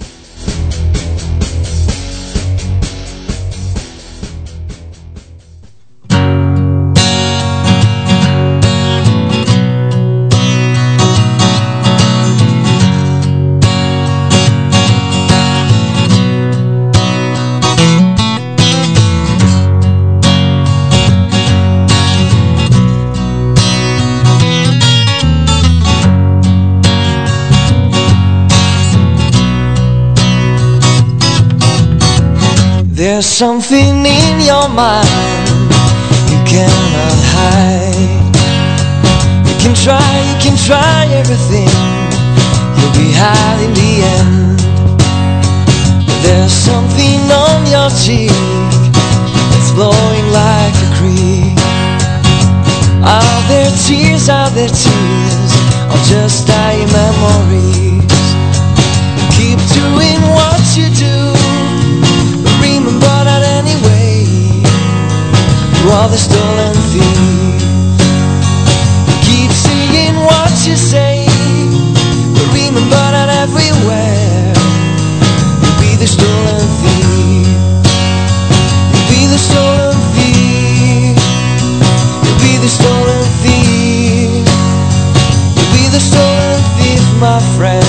There's something in your mind you cannot hide. You can try, you can try everything, you'll be high in the end. There's something on your cheek that's flowing like a creek. Are there tears, are there tears, or just dying memories? Keep doing what you do, remember that anyway, you are the stolen thief. Keep saying what you say, but remember that everywhere, you'll be the stolen thief. You'll be the stolen thief. You'll be the stolen thief. You'll be the stolen thief, my friend.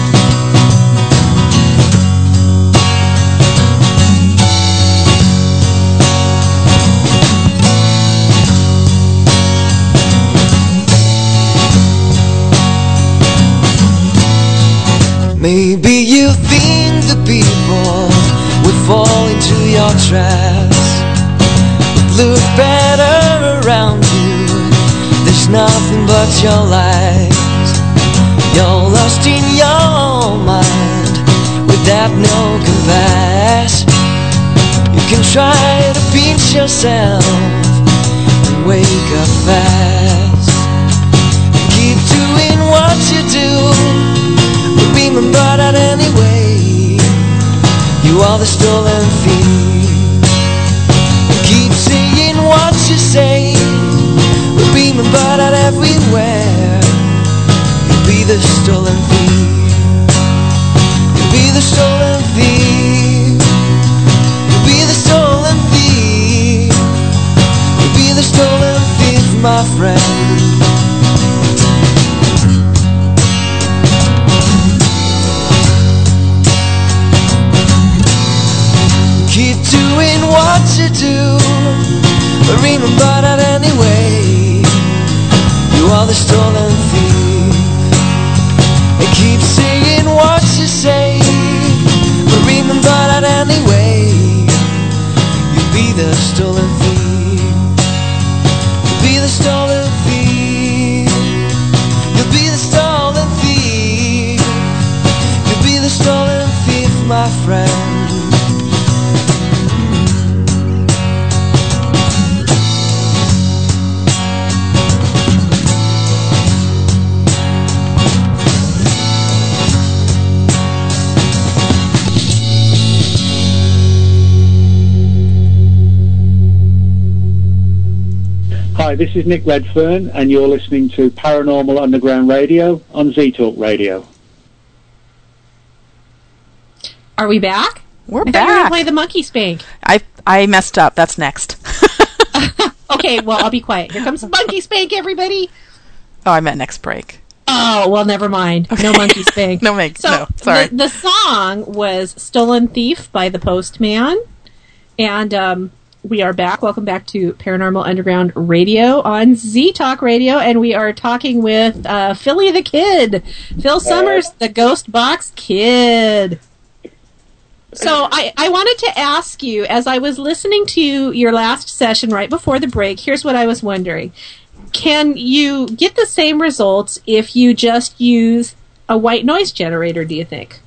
Maybe you think the people would fall into your traps, would look better around you. There's nothing but your lies. You're lost in your mind without no compass. You can try to pinch yourself and wake up fast. Keep doing what you do, but remember that anyway, you are the stolen thief. Keep saying what you say, but remember that everywhere, you'll be friend. Keep doing what you do, but remember that anyway, you are the stolen thief. And keep saying what you say, but remember that anyway, you'll be the stolen thief. You'll be the stolen thief. You'll be the stolen thief. You'll be the stolen thief, my friend. Hi, this is Nick Redfern, and you're listening to Paranormal Underground Radio on Z-Talk Radio. Are we back? We're I thought back. you were gonna play the monkey spank. I I messed up. That's next. Okay, well, I'll be quiet. Here comes the monkey spank, everybody. Oh, I meant next break. Oh, well, never mind. No monkey spank. no, make, so no, sorry. The, the song was Stolen Thief by The Postman. And um, we are back. Welcome back to Paranormal Underground Radio on Z-Talk Radio. And we are talking with uh, Philly the Kid. Phil Summers, the Ghost Box Kid. So I, I wanted to ask you, as I was listening to your last session right before the break, here's what I was wondering. Can you get the same results if you just use a white noise generator, do you think?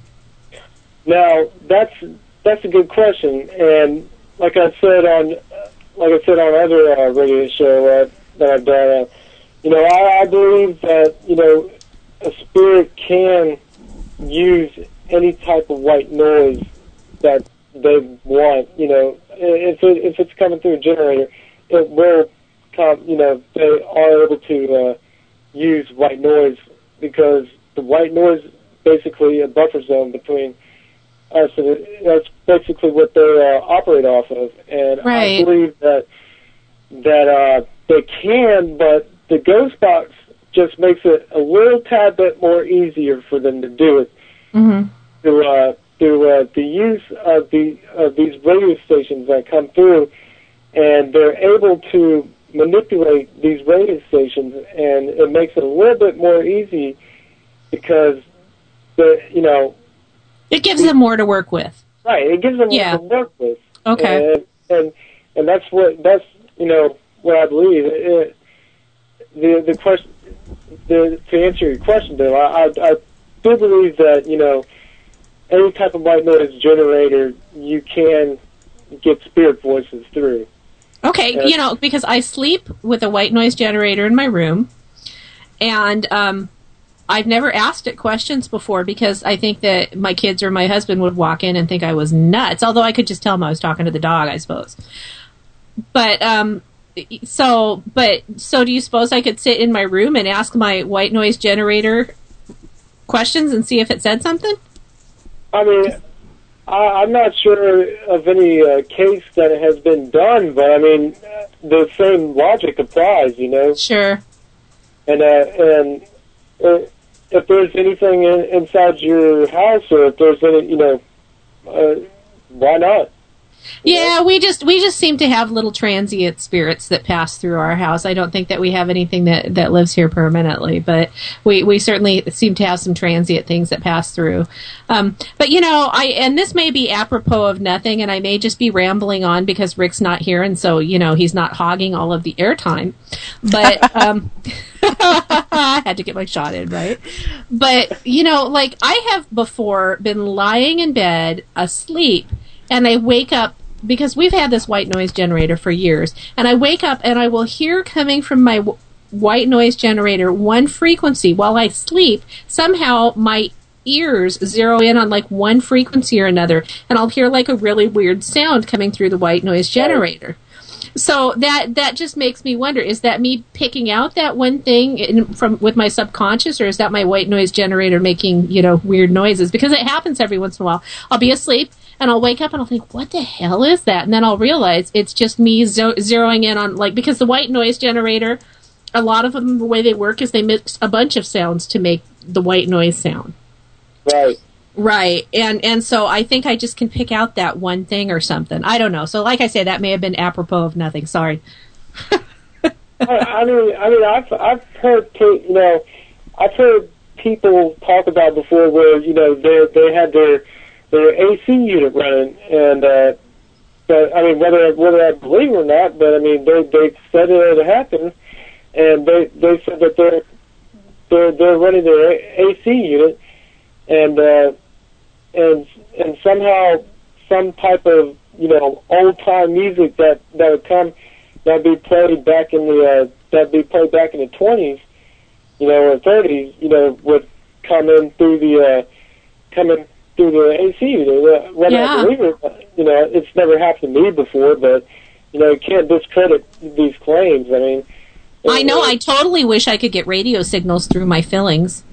Now, that's that's a good question. And like I said on like I said on other uh, radio show uh, that I've done, uh, you know, I, I believe that, you know, a spirit can use any type of white noise that they want. You know, if it, if it's coming through a generator, it will come. You know, they are able to uh, use white noise because the white noise basically a buffer zone between us, and it, that's basically what they uh, operate off of. And right. I believe that that uh, they can, but the ghost box just makes it a little tad bit more easier for them to do it. Mm-hmm. To uh, through uh, the use of the of these radio stations that come through, and they're able to manipulate these radio stations, and it makes it a little bit more easy because the you know it gives them more to work with. Right, it gives them yeah. more to work with. Okay, and and, and that's what that's you know what I believe. It, the the question the, to answer your question, Bill, I, I I do believe that you know. Any type of white noise generator, you can get spirit voices through. Okay, and, you know, because I sleep with a white noise generator in my room, and um, I've never asked it questions before because I think that my kids or my husband would walk in and think I was nuts, although I could just tell them I was talking to the dog, I suppose. But, um, so, but, so do you suppose I could sit in my room and ask my white noise generator questions and see if it said something? I mean, I, I'm not sure of any uh, case that it has been done, but I mean, the same logic applies, you know. Sure. And uh, and uh, if there's anything in, inside your house, or if there's any, you know, uh, why not? Yeah, we just we just seem to have little transient spirits that pass through our house. I don't think that we have anything that, that lives here permanently, but we, we certainly seem to have some transient things that pass through. Um, but you know, I and this may be apropos of nothing, and I may just be rambling on because Rick's not here, and so you know he's not hogging all of the airtime. But um, I had to get my shot in, right? But you know, like I have before been lying in bed asleep. And I wake up, because we've had this white noise generator for years, and I wake up and I will hear coming from my w- white noise generator one frequency while I sleep. Somehow my ears zero in on like one frequency or another, and I'll hear like a really weird sound coming through the white noise generator. So that that just makes me wonder, is that me picking out that one thing in, from with my subconscious, or is that my white noise generator making, you know, weird noises? Because it happens every once in a while. I'll be asleep, and I'll wake up, and I'll think, what the hell is that? And then I'll realize it's just me zo- zeroing in on, like, because the white noise generator a lot of them, the way they work is they mix a bunch of sounds to make the white noise sound. Right. Right, and and so I think I just can pick out that one thing or something. I don't know. So, like I say, that may have been apropos of nothing. Sorry. I, I mean, I mean, I've I've heard you know, I've heard people talk about before where you know they they had their their A C unit running, and uh, but I mean whether whether I believe it or not, but I mean they they said it had happened, and they they said that they're they're they're running their A C unit, and. Uh, And and somehow some type of you know old time music that that would come that would be played back in the uh, that would be played back in the twenties, you know, or thirties, you know, would come in through the uh, come in through the A C unit. Whether Yeah. I believe it, you know, it's never happened to me before, but you know, you can't discredit these claims. I mean, I know. I totally wish I could get radio signals through my fillings.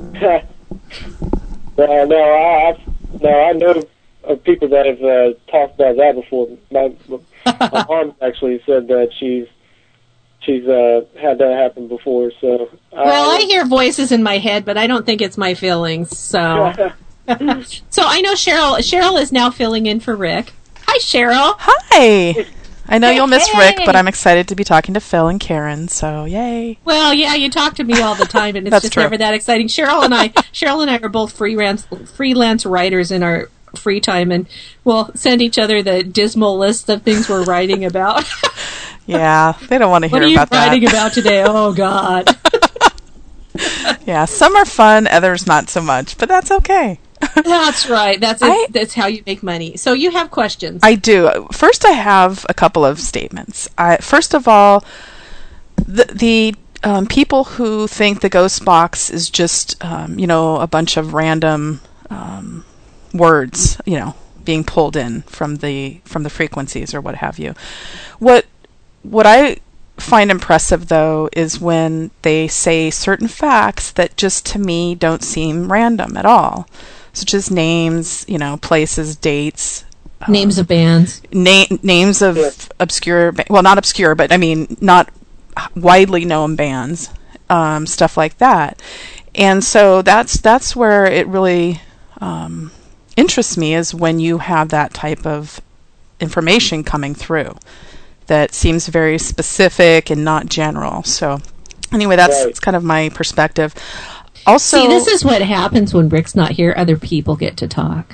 Well, no, I, I've, no, I know of people that have uh, talked about that before. My, my mom actually said that she's she's uh, had that happen before. So, Well, uh, I hear voices in my head, but I don't think it's my feelings. So, so I know Cheryl. Cheryl is now filling in for Rick. Hi, Cheryl. Hi. I know you'll miss Hey. Rick, but I'm excited to be talking to Phil and Karen, so yay. Well, yeah, you talk to me all the time, and it's That's just true. never that exciting. Cheryl and I, Cheryl and I are both freelance freelance writers in our free time, and we'll send each other the dismal list of things we're writing about. Yeah, they don't want to What hear are you about that. writing about today? Oh God. Yeah, some are fun, others not so much, but that's okay. That's right. That's I- it. That's how you make money. So you have questions. I do. First, I have a couple of statements. I, first of all, the, the um, people who think the ghost box is just, um, you know, a bunch of random um, words, you know, being pulled in from the from the frequencies or what have you. What what I find impressive, though, is when they say certain facts that just to me don't seem random at all, such as names, you know, places, dates, Names of bands. na- names of obscure, ba- well, not obscure, but I mean, not widely known bands, um, stuff like that. And so that's that's where it really um, interests me, is when you have that type of information coming through that seems very specific and not general. So anyway, that's, Right. that's kind of my perspective. Also, See, this is what happens when Rick's not here. Other people get to talk.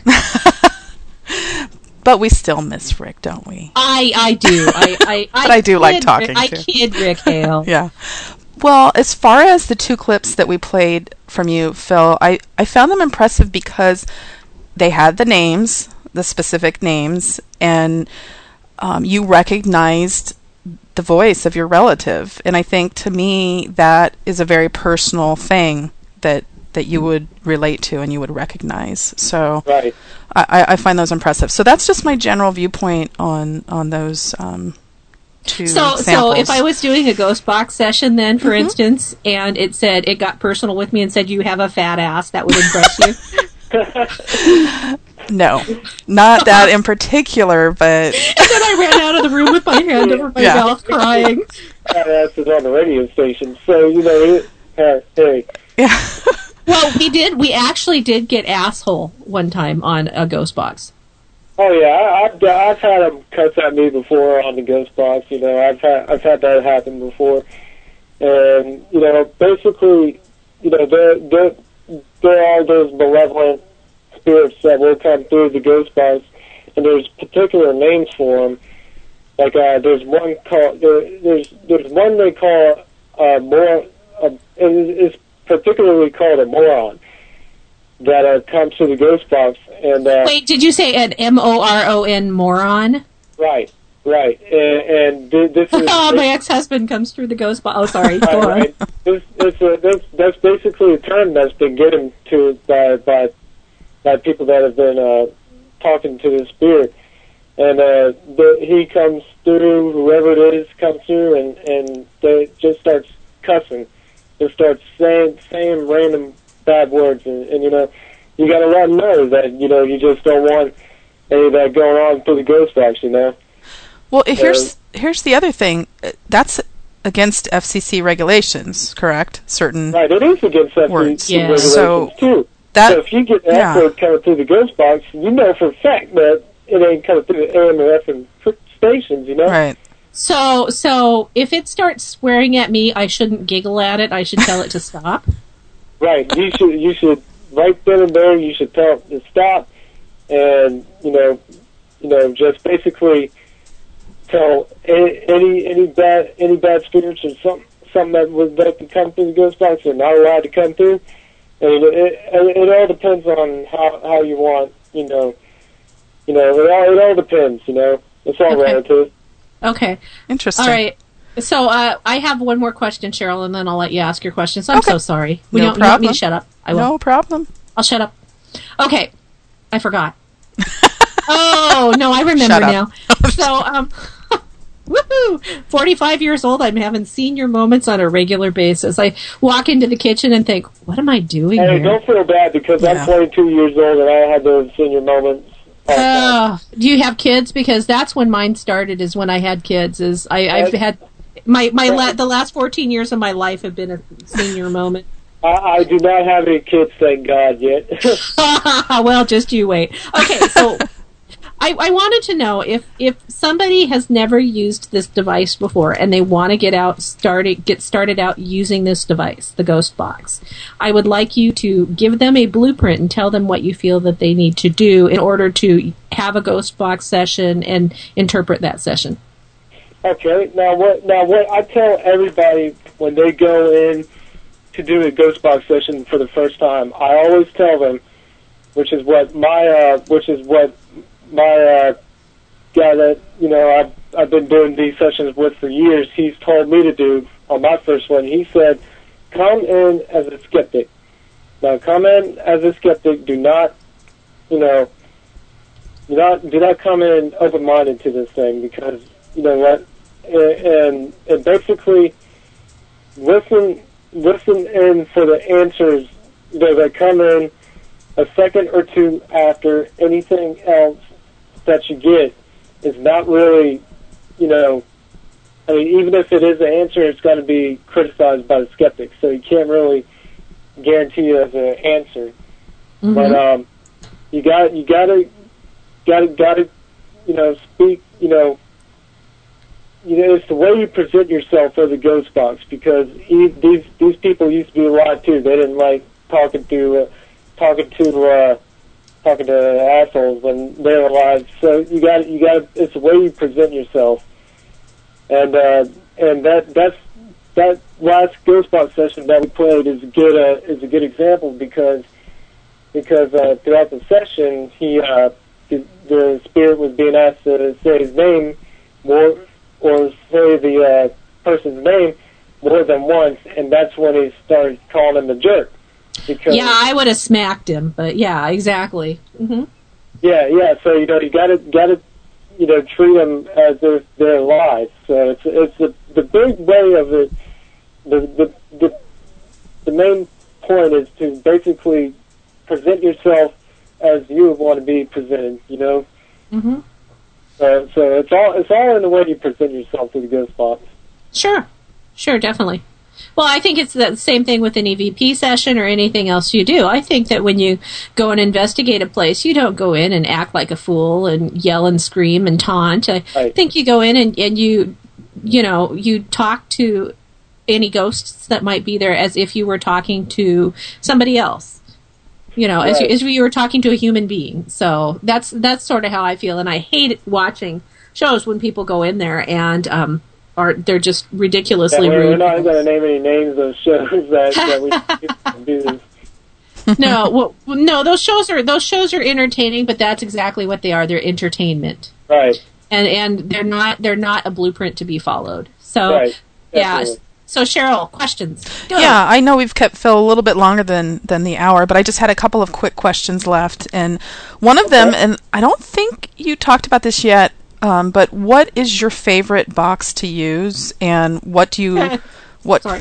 but we still miss Rick, don't we? I I do. I I, But I do like kid talking, Rick, I too. kid Rick Hale. Yeah. Well, as far as the two clips that we played from you, Phil, I, I found them impressive because they had the names, the specific names, and um, you recognized the voice of your relative. And I think, to me, that is a very personal thing that that you would relate to and you would recognize. So Right. I, I find those impressive. So that's just my general viewpoint on on those um, two So, samples. so if I was doing a ghost box session, then, for Mhm. instance, and it said it got personal with me and said you have a fat ass, that would impress you. No, not that in particular, but And then I ran out of the room with my hand over my Yeah. mouth, crying. That's on the radio station. So you know, it, uh, hey, yeah. Well, we did. We actually did get asshole one time on a ghost box. oh yeah, I, I've I've had them cuss at me before on the ghost box. You know, I've had I've had that happen before, and you know, basically, you know, there there there are those malevolent spirits that will come through the ghost box, and there's particular names for them. Like uh, there's one called there, there's there's one they call uh, more uh, it is particularly called a moron that uh, comes to the ghost box, and uh, Wait, did you say an M O R O N moron? right, right, and, and th- this is Oh, my ex-husband comes through the ghost box. Oh, sorry. Go on. right, right. This, this, uh, this, that's basically a term that's been given to by by by people that have been uh, talking to the spirit, and uh, the, he comes through, whoever it is comes through, and and they just starts cussing, just starts saying saying random bad words, and, and you know, you got to let them know that you know you just don't want any of that going on through the ghost box, you know. Well, here's here's the other thing. Uh, That's against F C C regulations, correct? Certain right, it is against F C C words. Yeah. regulations So too. that, so if you get an yeah. F word coming through the ghost box, you know for a fact that it ain't coming through the A M or F M stations, you know? Right. So, so if it starts swearing at me, I shouldn't giggle at it. I should tell it to stop. Right. You should. You should right then and there. You should tell it to stop, and you know, you know, just basically tell any any, any bad any bad spirits or something something that would that could come through the ghost box. They're not allowed to come through. And it, it, it all depends on how how you want. You know. You know. It all it all depends. You know. It's all Okay. relative. Okay. Interesting. All right. So uh, I have one more question, Cheryl, and then I'll let you ask your questions. I'm Okay. so sorry. We No don't you want me problem. to shut up. I will. No problem. I'll shut up. Okay. I forgot. Oh, no, I remember Shut up. now. So, um, woohoo! forty-five years old, I'm having senior moments on a regular basis. I walk into the kitchen and think, what am I doing Hey, here? don't feel bad because Yeah. I'm twenty-two years old and I had those senior moments. Uh, do you have kids? Because that's when mine started. Is when I had kids. Is I, I've had my my la- the last fourteen years of my life have been a senior moment. I, I do not have any kids, thank God, yet. Well, just you wait. Okay, so I, I wanted to know if if somebody has never used this device before and they want to get out started get started out using this device, the Ghost Box. I would like you to give them a blueprint and tell them what you feel that they need to do in order to have a Ghost Box session and interpret that session. Okay, now what? Now what? I tell everybody when they go in to do a ghost box session for the first time, I always tell them, which is what my, uh, which is what my uh, guy that you know I've I've been doing these sessions with for years. He's told me to do on my first one. He said, "Come in as a skeptic. Now, come in as a skeptic. Do not, you know, do not do not come in open-minded to this thing because you know what." And, and basically listen listen in for the answers you know, that come in a second or two after anything else that you get is not really, you know, I mean, even if it is an answer, it's got to be criticized by the skeptic, so you can't really guarantee it as an answer. Mm-hmm. But um, you got you got to got to got to you know speak you know. You know, it's the way you present yourself as a ghost box because e- these these people used to be lied too. They didn't like talking to uh, talking to uh, talking to assholes when they were alive. So you got you got it's the way you present yourself, and uh, and that that's that last ghost box session that we played is a good uh, is a good example because because uh, throughout the session he uh, the, the spirit was being asked to say his name more. Or say the uh, person's name more than once, and that's when he started calling him a jerk. Because Yeah, I would have smacked him, but yeah, exactly. Mm-hmm. yeah, yeah. So you know, you got to got to you know treat them as if they're alive. So it's it's the the big way of it. The the the the main point is to basically present yourself as you would want to be presented. You know. Mm-hmm. Uh, so it's all it's all in the way you present yourself to the ghost box. Sure, sure, definitely. Well, I think it's the same thing with an E V P session or anything else you do. I think that when you go and investigate a place, you don't go in and act like a fool and yell and scream and taunt. I Right. think you go in and, and you, you know, you talk to any ghosts that might be there as if you were talking to somebody else. You know, as, you, Right. as you were talking to a human being. So that's that's sort of how I feel, and I hate watching shows when people go in there and um, are they're just ridiculously Yeah, we're, we're rude. not going to name any names of shows that, that we do this. no, well, no, those shows are those shows are entertaining, but that's exactly what they are. They're entertainment, Right. and and they're not they're not a blueprint to be followed. So Right. yeah. Definitely. So Cheryl, questions? Go. Yeah, I know we've kept Phil a little bit longer than, than the hour, but I just had a couple of quick questions left. And one of them, and I don't think you talked about this yet, um, but what is your favorite box to use, and what do you... what? Go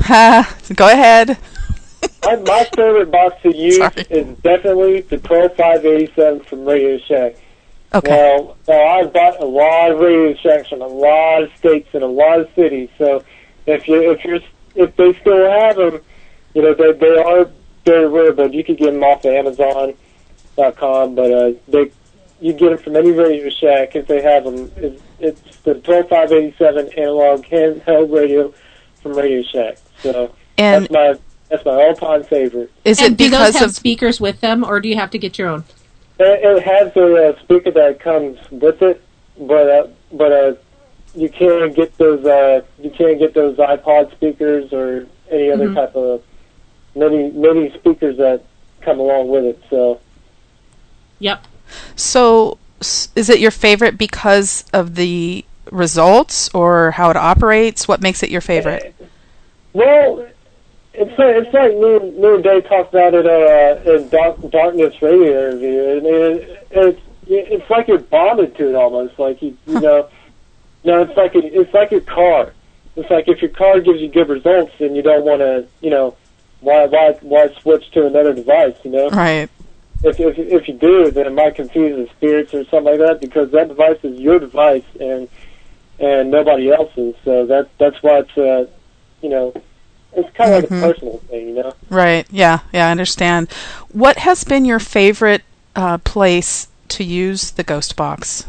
ahead. my, my favorite box to use Sorry. is definitely the twelve five eighty-seven from Radio Shack. Okay. Now, now, I've bought a lot of Radio Shacks from a lot of states and a lot of cities, so if you if you're if they still have them, you know they they are very rare, but you could get them off of Amazon dot com. But uh, they you get them from any Radio Shack if they have them. It's, it's the twelve five eighty-seven analog handheld radio from Radio Shack. So And that's my that's my all time favorite. Is and it do because those have of speakers with them, or do you have to get your own? It, it has a uh, speaker that comes with it, but uh, but uh, you can't get those uh, you can't get those iPod speakers or any other Mhm. type of many many speakers that come along with it. So Yep. So, s- is it your favorite because of the results or how it operates? What makes it your favorite? well, it's like, it's like me, and- me and Dave talked about it uh, in Dark, Darkness Radio interview. I mean, it, it's it's like you're bonded to it almost. Like you you know, no, it's like a, it's like your car. It's like if your car gives you good results, then you don't want to, you know, why why why switch to another device? You know, Right. if if if you do, then it might confuse the spirits or something like that, because that device is your device and and nobody else's. So that that's why it's uh, you know, it's kind of Mhm. like a personal thing, you know. Right. Yeah. Yeah. I understand. What has been your favorite uh, place to use the Ghost Box?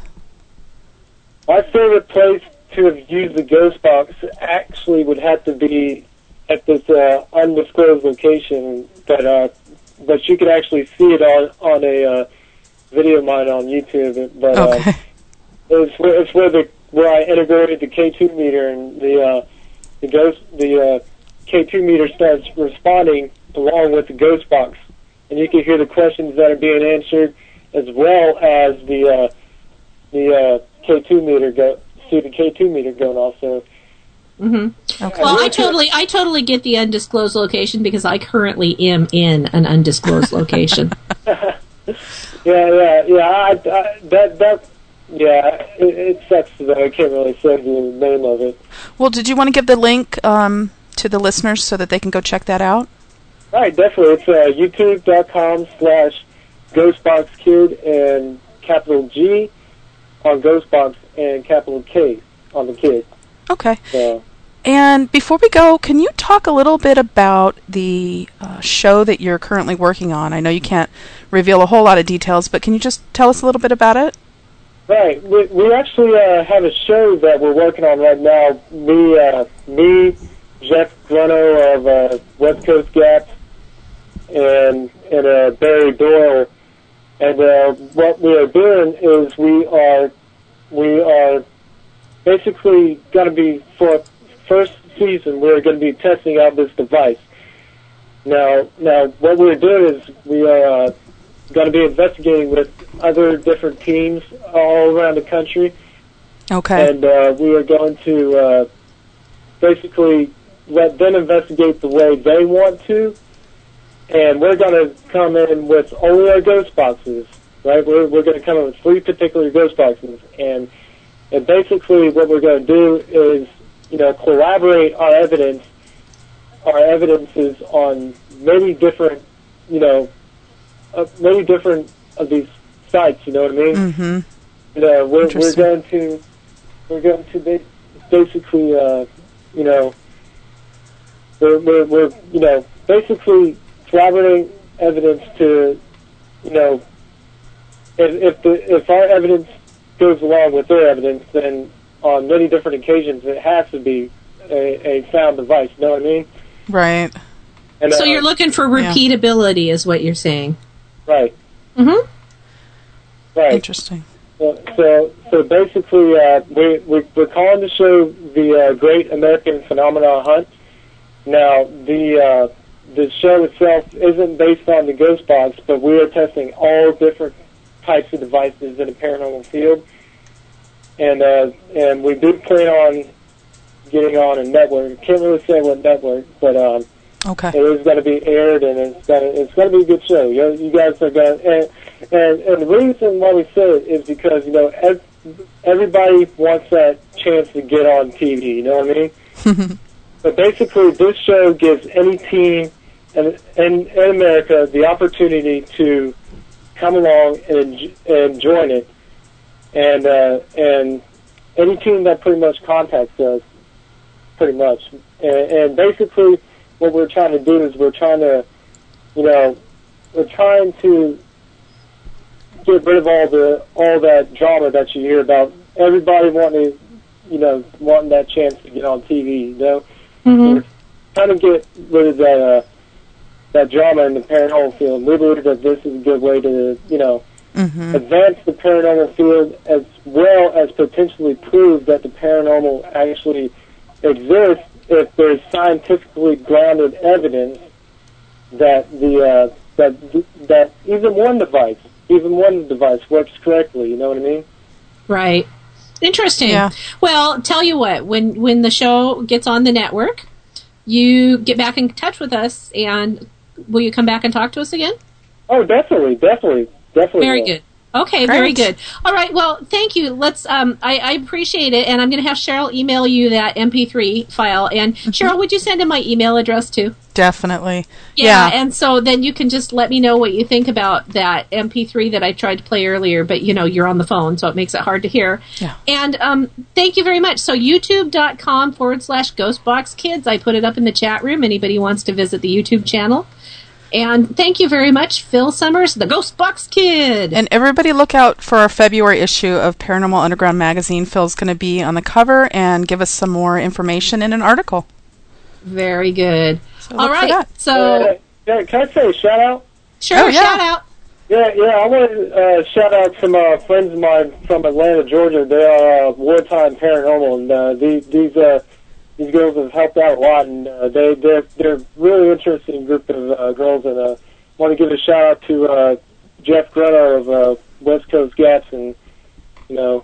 My favorite place to have used the Ghost Box actually would have to be at this uh, undisclosed location, but uh, but you could actually see it on on a uh, video of mine on YouTube. But Okay. uh, it's where it's where the where I integrated the K two meter, and the uh, the ghost the uh, K two meter starts responding along with the Ghost Box, and you can hear the questions that are being answered, as well as the uh, the uh, K two meter go see the K two meter going off. So hmm Okay. Well, I totally, I totally get the undisclosed location because I currently am in an undisclosed location. yeah, yeah, yeah. I, I, that that yeah, it, it sucks that I can't really say the name of it. Well, did you want to give the link um, to the listeners so that they can go check that out? Right, definitely. It's uh, youtube dot com slash ghostboxkid and capital G on Ghostbox and capital K on the kid. Okay. So, And before we go, can you talk a little bit about the uh, show that you're currently working on? I know you can't reveal a whole lot of details, but can you just tell us a little bit about it? right, we, we actually uh, have a show that we're working on right now. Me, uh, me Jeff Gruno of uh, West Coast Gap, and and uh, Barry Doyle. And uh, what we are doing is we are we are basically going to be, for first season, we're going to be testing out this device. Now, now what we're doing is we are uh, going to be investigating with other different teams all around the country. Okay. And uh, we are going to uh, basically let them investigate the way they want to, and we're going to come in with only our ghost boxes, right? We're, we're going to come in with three particular ghost boxes, and and basically what we're going to do is, you know, collaborate our evidence, our evidences on many different, you know, uh, many different of these sites. You know what I mean? Mm-hmm. You know, we're we're Interesting. going to we're going to ba- basically, uh, you know, we're, we're we're you know basically collaborating evidence to, you know, if if the if our evidence goes along with their evidence, then on many different occasions it has to be a, a found device. You know what I mean? Right. And, So uh, you're looking for Yeah. repeatability, is what you're saying. right, Mm-hmm. right. Interesting. So, so, so basically, uh, we, we, we're calling the show the uh, Great American Phenomena Hunt. Now, the uh, the show itself isn't based on the Ghost Box, but we are testing all different types of devices in the paranormal field, and uh, and we do plan on getting on a network. Can't really say what network, but um, Okay. it is going to be aired, and it's going to it's going to be a good show. You, know, you guys are going, and, and and the reason why we say it is because, you know, ev- everybody wants that chance to get on T V. You know what I mean? But basically, this show gives any team in, in, in America the opportunity to come along and and join it, and uh, and any team that pretty much contacts us, pretty much. And, and basically, what we're trying to do is we're trying to, you know, we're trying to get rid of all the all that drama that you hear about. Everybody wanting to, you know, wanting that chance to get on T V. You know, Mm-hmm. we're trying to get rid of that uh, that drama in the paranormal field. We believe that this is a good way to, you know, Mm-hmm. advance the paranormal field as well as potentially prove that the paranormal actually exists if there's scientifically grounded evidence that the uh, that that even one device, even one device works correctly. You know what I mean? Right. Interesting. Yeah. Well, tell you what, when when the show gets on the network, you get back in touch with us, and will you come back and talk to us again? Oh, definitely, definitely, definitely. Very will. good. Okay, Great. very good. All right, well, thank you. Let's. Um, I, I appreciate it, and I'm going to have Cheryl email you that M P three file. And Cheryl, would you send in my email address too? Definitely. Yeah, and so then you can just let me know what you think about that M P three that I tried to play earlier, but you know, you're on the phone, so it makes it hard to hear. Yeah. And um, thank you very much. So youtube.com forward slash Ghostbox Kids. I put it up in the chat room. Anybody wants to visit the YouTube channel. And thank you very much, Phil Summers, the Ghostbox Kid. And everybody look out for our February issue of Paranormal Underground magazine. Phil's going to be on the cover and give us some more information in an article. Very good. So All look for right. that. So, Uh, yeah, can I say a shout out? sure, Oh, yeah. shout out. Yeah, yeah. I want to uh, shout out some uh, friends of mine from Atlanta, Georgia. They are uh, wartime paranormal, and uh, these these uh, these girls have helped out a lot, and uh, they they're they're really interesting group of uh, girls. And uh, want to give a shout out to uh, Jeff Grunner of uh, West Coast Gats, and you know,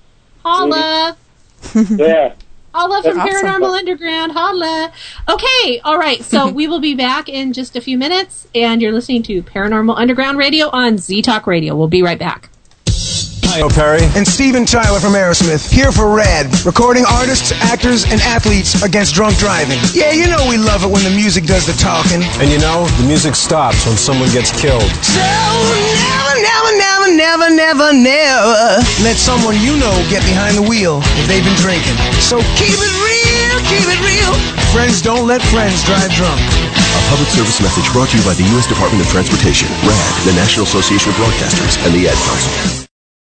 Holla. yeah. Holla from Awesome. Paranormal Underground. Holla. Okay, all right. So we will be back in just a few minutes, and you're listening to Paranormal Underground Radio on Z Talk Radio. We'll be right back. Hi, Perry. And Steven Tyler from Aerosmith, here for RAD, recording artists, actors, and athletes against drunk driving. Yeah, you know we love it when the music does the talking. And you know, the music stops when someone gets killed. So never, never, never, never, never, never let someone you know get behind the wheel if they've been drinking. So keep it real, keep it real. Friends don't let friends drive drunk. A public service message brought to you by the U S Department of Transportation, RAD, the National Association of Broadcasters, and the Ad Council.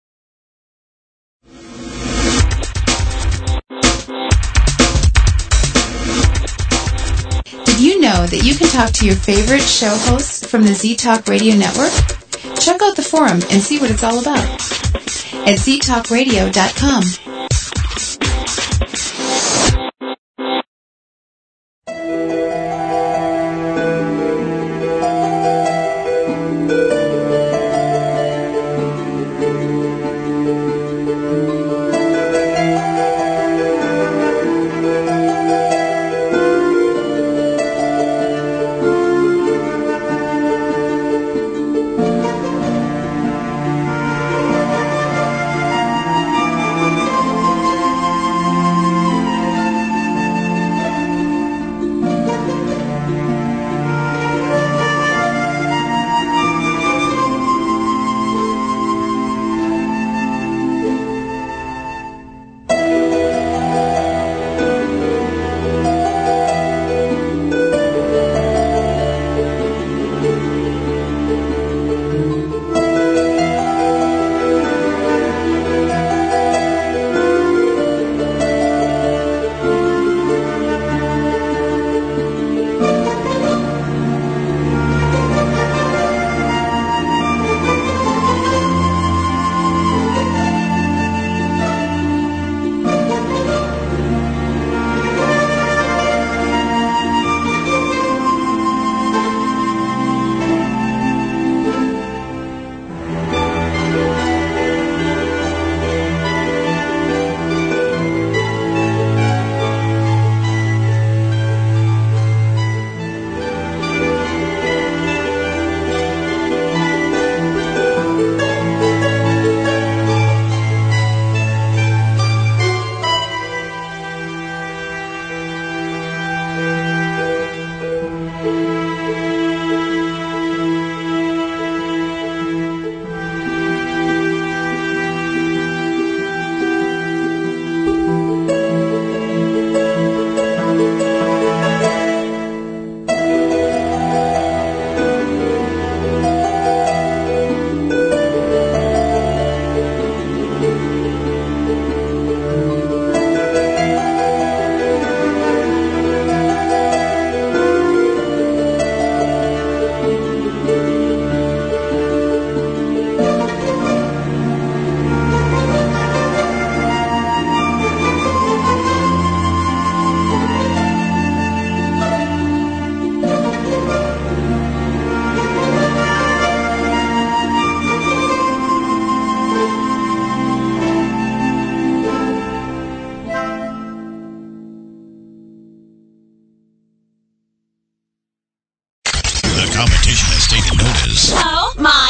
Did you know that you can talk to your favorite show hosts from the Z Talk Radio Network? Check out the forum and see what it's all about at z talk radio dot com.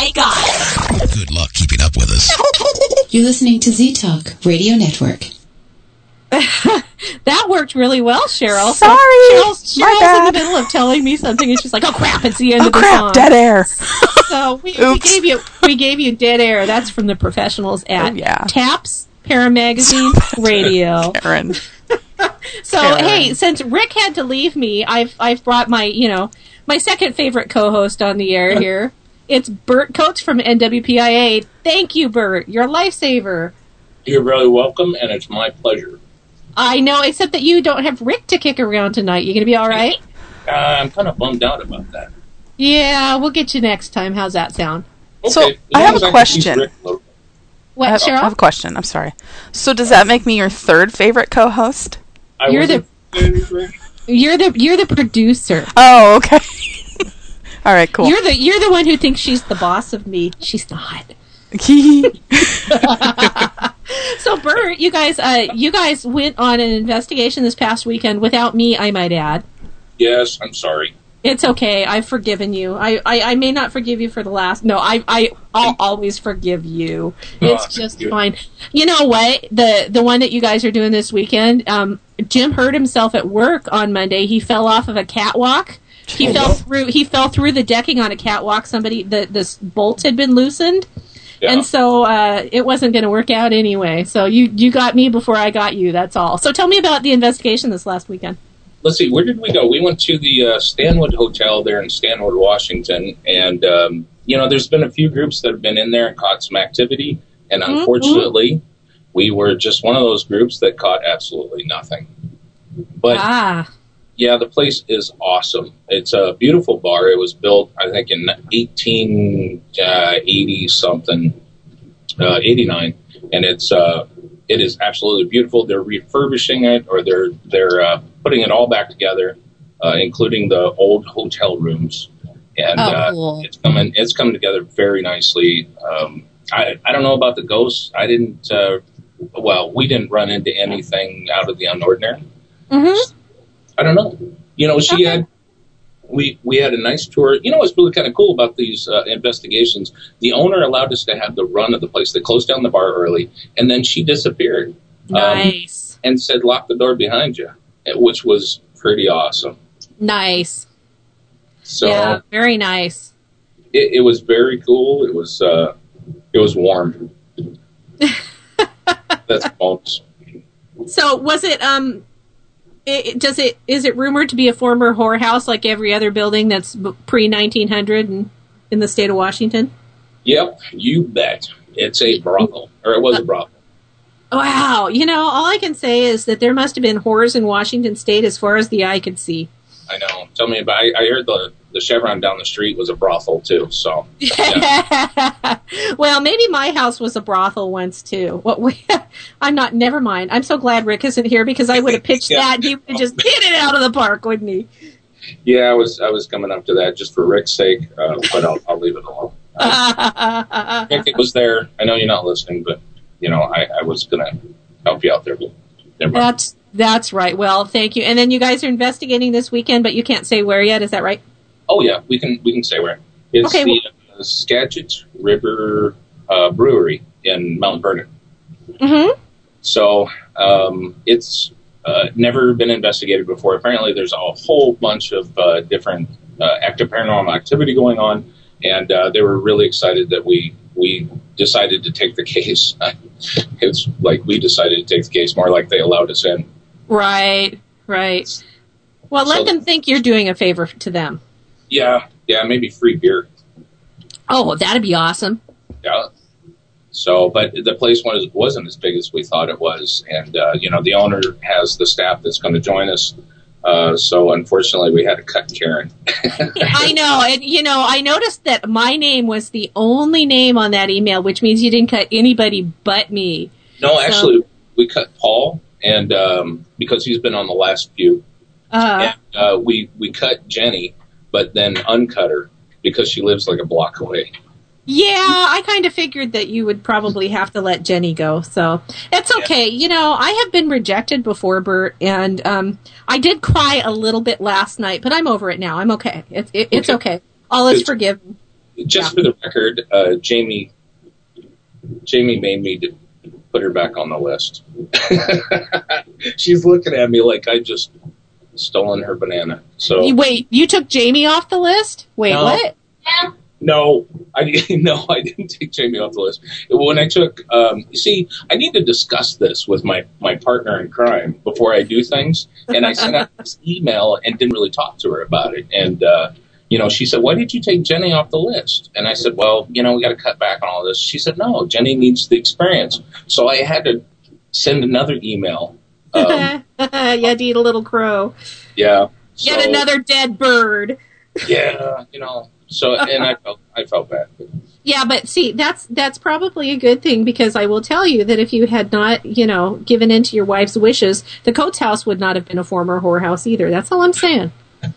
my God. Good luck keeping up with us. You're listening to Z-Talk Radio Network. That worked really well, Cheryl. Sorry, Cheryl's, my Cheryl's bad. in the middle of telling me something, and she's like, "Oh crap! It's the end Oh of the crap! song." Dead air. So we, we gave you we gave you dead air. That's from the professionals at Oh, yeah. Taps Paramagazine Radio. Karen. So Karen. hey, since Rick had to leave me, I've I've brought my you know my second favorite co-host on the air here. It's Bert Coates from N W P I A. Thank you, Bert. You're a lifesaver. You're very welcome, and it's my pleasure. I know, except that you don't have Rick to kick around tonight. You gonna be all right? Uh, I'm kind of bummed out about that. Yeah, we'll get you next time. How's that sound? So I have a question. What, I have, Cheryl? I have a question. I'm sorry. So does that make me your third favorite co-host? I You're the you're the you're the producer. Oh, okay. All right, cool. You're the you're the one who thinks she's the boss of me. She's not. So Bert, you guys, uh, you guys went on an investigation this past weekend without me, I might add. Yes, I'm sorry. It's okay. I've forgiven you. I, I, I may not forgive you for the last. No, I I I'll always forgive you. It's Oh, just you. fine. You know what? The the one that you guys are doing this weekend. Um, Jim hurt himself at work on Monday. He fell off of a catwalk. He Oh, fell no. through. He fell through the decking on a catwalk. Somebody the the bolts had been loosened. Yeah. And so uh, it wasn't going to work out anyway. So you, you got me before I got you. That's all. So tell me about the investigation this last weekend. Let's see, where did we go? We went to the uh, Stanwood Hotel there in Stanwood, Washington, and um, you know, there's been a few groups that have been in there and caught some activity, and Mm-hmm. unfortunately, we were just one of those groups that caught absolutely nothing. But ah, yeah, the place is awesome. It's a beautiful bar. It was built, I think, in eighteen eighty something, uh, eighty-nine, and it's uh, it is absolutely beautiful. They're refurbishing it, or they're they're uh, putting it all back together, uh, including the old hotel rooms, and Oh, uh, cool. it's coming it's coming together very nicely. Um, I I don't know about the ghosts. I didn't. Uh, well, we didn't run into anything out of the unordinary. Mm-hmm. I don't know. You know, she had we we had a nice tour. You know what's really kind of cool about these uh, investigations? The owner allowed us to have the run of the place. They closed down the bar early, and then she disappeared. Nice. Um, and said, "Lock the door behind you," which was pretty awesome. Nice. So Yeah, very nice. it, it was very cool. It was uh, it was warm. That's a bonus. So was it um it, it- does it is it rumored to be a former whorehouse like every other building that's pre nineteen hundred in, in the state of Washington? Yep, you bet. It's a brothel, or it was a brothel. Wow, you know, all I can say is that there must have been whores in Washington state as far as the eye could see. I know. Tell me about. I, I heard the the Chevron down the street was a brothel too. So Well, maybe my house was a brothel once too. What we, I'm not. Never mind. I'm so glad Rick isn't here because I would have pitched Yeah. that and he would have just hit it out of the park, wouldn't he? yeah, I was I was coming up to that just for Rick's sake, uh, but I'll, I'll leave it alone. Rick, it was there. I know you're not listening, but you know I, I was gonna help you out there. But never mind. That's that's right. Well, thank you. And then you guys are investigating this weekend, but you can't say where yet. Is that right? Oh yeah, we can we can say where. It's Okay, the uh, Skagit River uh, Brewery in Mount Vernon. Mm-hmm. So um, it's uh, never been investigated before. Apparently, there's a whole bunch of uh, different uh, active paranormal activity going on, and uh, they were really excited that we we decided to take the case. It's like we decided to take the case, more like they allowed us in. Right. Right. Well, let So- them think you're doing a favor to them. Yeah, yeah, maybe free beer. Oh, that'd be awesome. Yeah. So, but the place was, wasn't as big as we thought it was. And, uh, you know, the owner has the staff that's going to join us. Uh, so, unfortunately, we had to cut Karen. I know. And, you know, I noticed that my name was the only name on that email, which means you didn't cut anybody but me. No, So- actually, we cut Paul, and um, because he's been on the last few. Uh, And uh, we, we cut Jenny, but then uncut her because she lives like a block away. yeah, I kind of figured that you would probably have to let Jenny go. So it's okay. You know, I have been rejected before, Bert, and um, I did cry a little bit last night, but I'm over it now. I'm okay. It, it, it's okay. All is Good. forgiven. just for the record, uh, Jamie, Jamie made me to put her back on the list. She's looking at me like I just stolen her banana. So You- Wait, you took Jamie off the list? Wait, No. what? no, I didn't. No, I didn't take Jamie off the list. When I took, um, you see, I need to discuss this with my my partner in crime before I do things. And I sent out this email and didn't really talk to her about it. And uh, you know, she said, "Why did you take Jenny off the list?" And I said, "Well, you know, we got to cut back on all this." She said, "No, Jenny needs the experience." So I had to send another email. Um, you had to eat a little crow. yeah. Yet so- another dead bird. Yeah, you know. So and I felt I felt bad. Yeah, but see, that's that's probably a good thing, because I will tell you that if you had not, you know, given in to your wife's wishes, the Coates house would not have been a former whorehouse either. That's all I'm saying.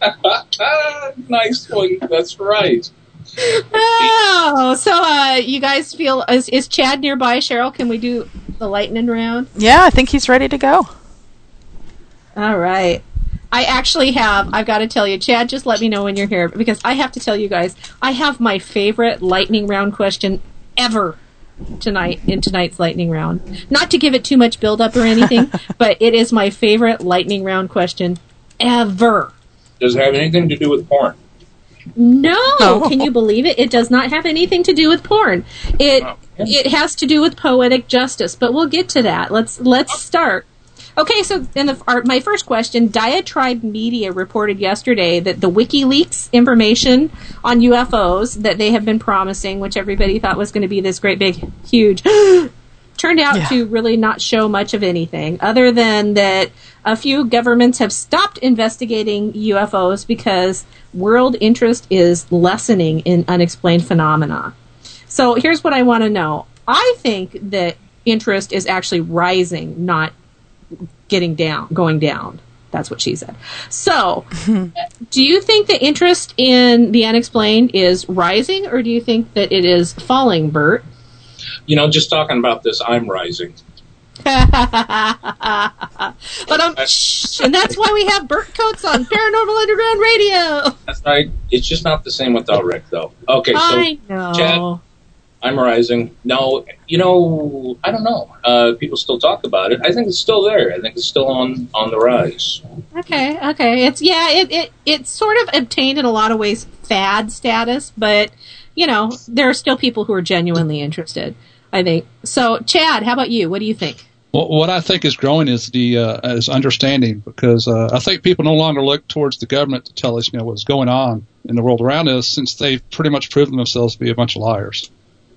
Nice one. That's right. Oh, so uh, you guys feel, is, is Chad nearby, Cheryl? Can we do the lightning round? Yeah, I think he's ready to go. All right. I actually have, I've got to tell you, Chad, just let me know when you're here, because I have to tell you guys, I have my favorite lightning round question ever tonight, in tonight's lightning round. Not to give it too much build up or anything, but it is my favorite lightning round question ever. Does it have anything to do with porn? No, can you believe it? It does not have anything to do with porn. It it has to do with poetic justice, but we'll get to that. Let's let's start. Okay, so in the, our, my first question, Diatribe Media reported yesterday that the WikiLeaks information on U F Os that they have been promising, which everybody thought was going to be this great big huge, turned out Yeah. to really not show much of anything, other than that a few governments have stopped investigating U F Os because world interest is lessening in unexplained phenomena. So here's what I want to know. I think that interest is actually rising, not getting down, going down. That's what she said. So, do you think the interest in the unexplained is rising, or do you think that it is falling, Bert? You know, just talking about this, I'm rising. But um, shh, and that's why we have Bert Coates on Paranormal Underground Radio. That's right. It's just not the same without Rick, though. Okay, so I know. Chad, I'm rising. No, you know, I don't know. Uh, people still talk about it. I think it's still there. I think it's still on, on the rise. Okay, okay. It's yeah, it, it it's sort of obtained in a lot of ways fad status, but you know, there are still people who are genuinely interested, I think. So, Chad, how about you? What do you think? Well, what I think is growing is the uh, is understanding, because uh, I think people no longer look towards the government to tell us, you know, what's going on in the world around us, since they've pretty much proven themselves to be a bunch of liars.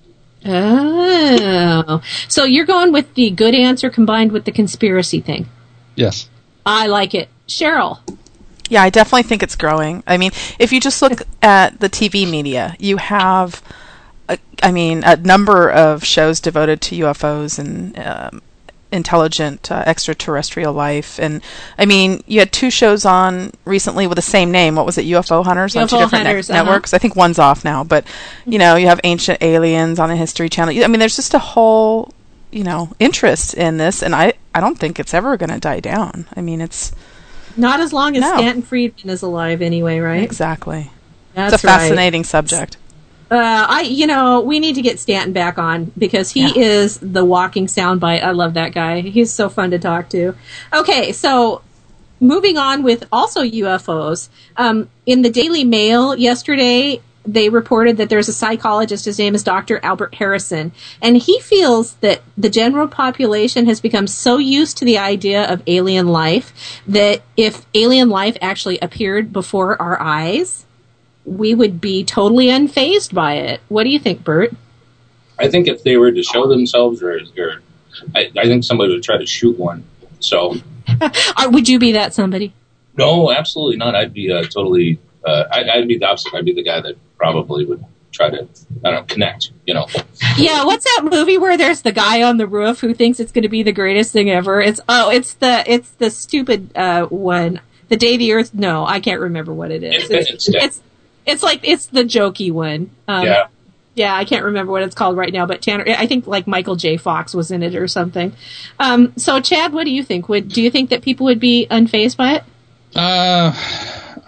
Oh, so you're going with the good answer combined with the conspiracy thing. Yes. I like it. Cheryl. Yeah, I definitely think it's growing. I mean, if you just look at the T V media, you have, a, I mean, a number of shows devoted to U F Os and um, intelligent uh, extraterrestrial life. And, I mean, you had two shows on recently with the same name. What was it, U F O Hunters on two U F O different Hunters, ne- uh-huh. networks? I think one's off now. But, you know, you have Ancient Aliens on the History Channel. I mean, there's just a whole, you know, interest in this. And I, I don't think it's ever going to die down. I mean, it's... Not as long as No. Stanton Friedman is alive anyway, right? Exactly. That's it's a right. fascinating subject. Uh, I, you know, we need to get Stanton back on, because he Yeah. is the walking soundbite. I love that guy. He's so fun to talk to. Okay, so moving on with also U F Os. Um, in the Daily Mail yesterday, they reported that there's a psychologist. His name is Doctor Albert Harrison, and he feels that the general population has become so used to the idea of alien life that if alien life actually appeared before our eyes, we would be totally unfazed by it. What do you think, Bert? I think if they were to show themselves, or, or I, I think somebody would try to shoot one. So, Or would you be that somebody? no, absolutely not. I'd be uh, totally, uh, I'd, I'd be the opposite. I'd be the guy that probably would try to, I don't know, connect, you know. Yeah, what's that movie where there's the guy on the roof who thinks it's going to be the greatest thing ever? It's oh, it's the it's the stupid uh, one. The Day the Earth. No, I can't remember what it is. It's it's, it's like it's the jokey one. Um, Yeah. Yeah, I can't remember what it's called right now, but Tanner, I think like Michael J. Fox was in it or something. Um, so, Chad, what do you think? Would do you think that people would be unfazed by it? Uh,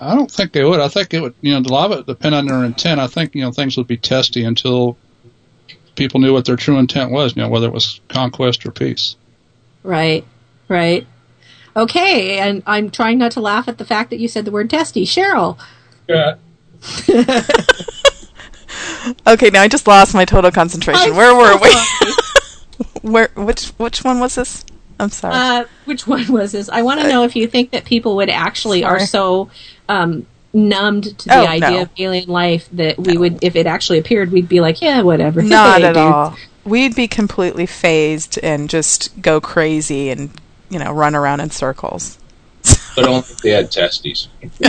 I don't think they would. I think it would, you know, a lot of it depend on their intent. I think, you know, things would be testy until people knew what their true intent was, you know, whether it was conquest or peace. Right, right. Okay, and I'm trying not to laugh at the fact that you said the word testy. Cheryl. Yeah. Okay, now I just lost my total concentration. I'm Where were so we? Where? Which which one was this? I'm sorry. Uh, which one was this? I want to know if you think that people would actually Sorry. are so um, numbed to the Oh, idea no. of alien life that we would, if it actually appeared, we'd be like, yeah, whatever. Not Hey, at dude. all. We'd be completely phased and just go crazy and, you know, run around in circles. But only if they had testes.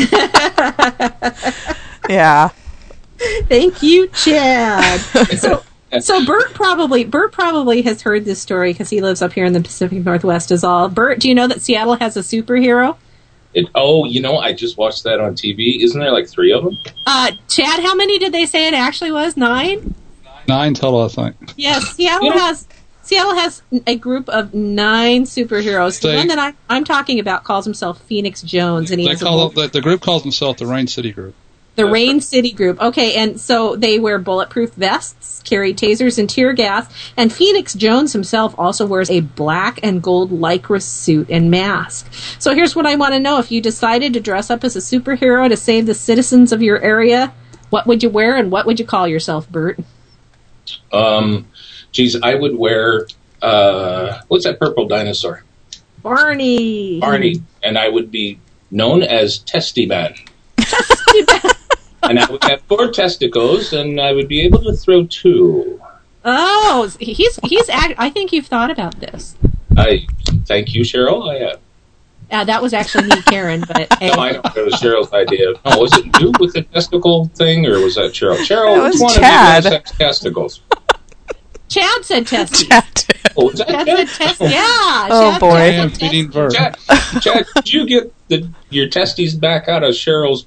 Yeah. Thank you, Chad. So, so Bert probably Bert probably has heard this story because he lives up here in the Pacific Northwest. Is all. Bert, do you know that Seattle has a superhero? It, oh, you know, I just watched that on T V. Isn't there like three of them? Uh, Chad, how many did they say it actually was? Nine? Nine total, I think. Yes, Seattle Yeah. has Seattle has a group of nine superheroes. The They- one that I, I'm talking about calls himself Phoenix Jones, and he They has a call bull- it, the, the group calls themselves the Rain City Group. the Rain City Group. Okay, and so they wear bulletproof vests, carry tasers and tear gas, and Phoenix Jones himself also wears a black and gold lycra suit and mask. So here's what I want to know. If you decided to dress up as a superhero to save the citizens of your area, what would you wear and what would you call yourself, Bert? Um, geez, I would wear, uh, what's that purple dinosaur? Barney. Barney. And I would be known as Testy Man. And I would have four testicles, and I would be able to throw two. Oh, he's he's. Act- I think you've thought about this. I thank you, Cheryl. I have. Uh, that was actually me, Karen. But hey. No, I know it was Cheryl's idea. Oh, was it you with the testicle thing, or was that Cheryl? Cheryl, That was which one Chad. of you guys has testicles? Chad said testes. Chad. Oh, was that Chad Chad? said test. Yeah. Oh, Chad, boy. Chad I said am testes. feeding Bert. Chad, Chad, did you get the your testes back out of Cheryl's?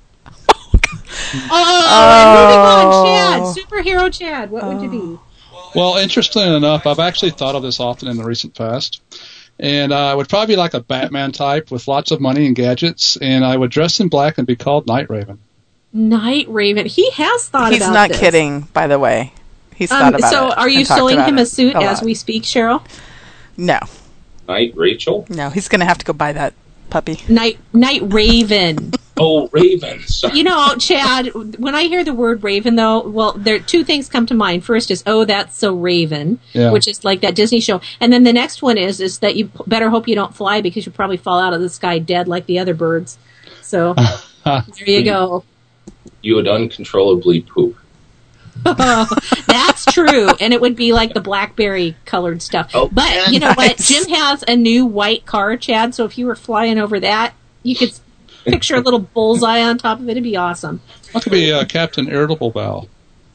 Oh, and moving on, Chad, superhero Chad. What would you be? Well, interestingly enough, I've actually thought of this often in the recent past. And uh, I would probably be like a Batman type with lots of money and gadgets, and I would dress in black and be called Night Raven. Night Raven. He has thought He's about not this. kidding, by the way. He's Um, thought about so, it. are you and talked sewing about him it a suit as lot. we speak, Cheryl? No. Night Rachel? No, he's going to have to go buy that puppy. Night Night Raven. Oh, Raven. Sorry. You know, Chad, when I hear the word Raven, though, well, there two things come to mind. First is, oh, that's so Raven, Yeah. which is like that Disney show. And then the next one is is that you p- better hope you don't fly because you'll probably fall out of the sky dead like the other birds. So, there you go. You would uncontrollably poop. That's true. And it would be like the blackberry colored stuff. Oh, but you know what? nice. Jim has a new white car, Chad, so if you were flying over that, you could picture a little bullseye on top of it. It'd be awesome. I could be uh, Captain Irritable Bowel.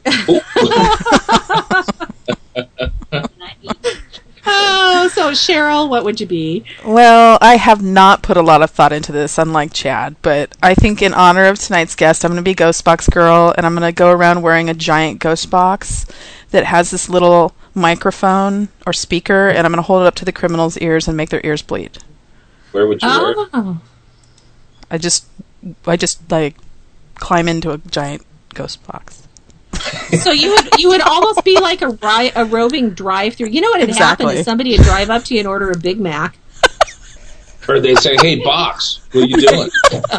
Oh, so Cheryl, what would you be? Well, I have not put a lot of thought into this, unlike Chad, but I think in honor of tonight's guest, I'm going to be Ghost Box Girl, and I'm going to go around wearing a giant ghost box that has this little microphone or speaker, and I'm going to hold it up to the criminals' ears and make their ears bleed. Where would you wear it? Oh. I just, I just like climb into a giant ghost box. So you would you would almost be like a ri- a roving drive-through. You know what would happen Exactly. is somebody would drive up to you and order a Big Mac. Or they'd say, hey, box, what are you doing?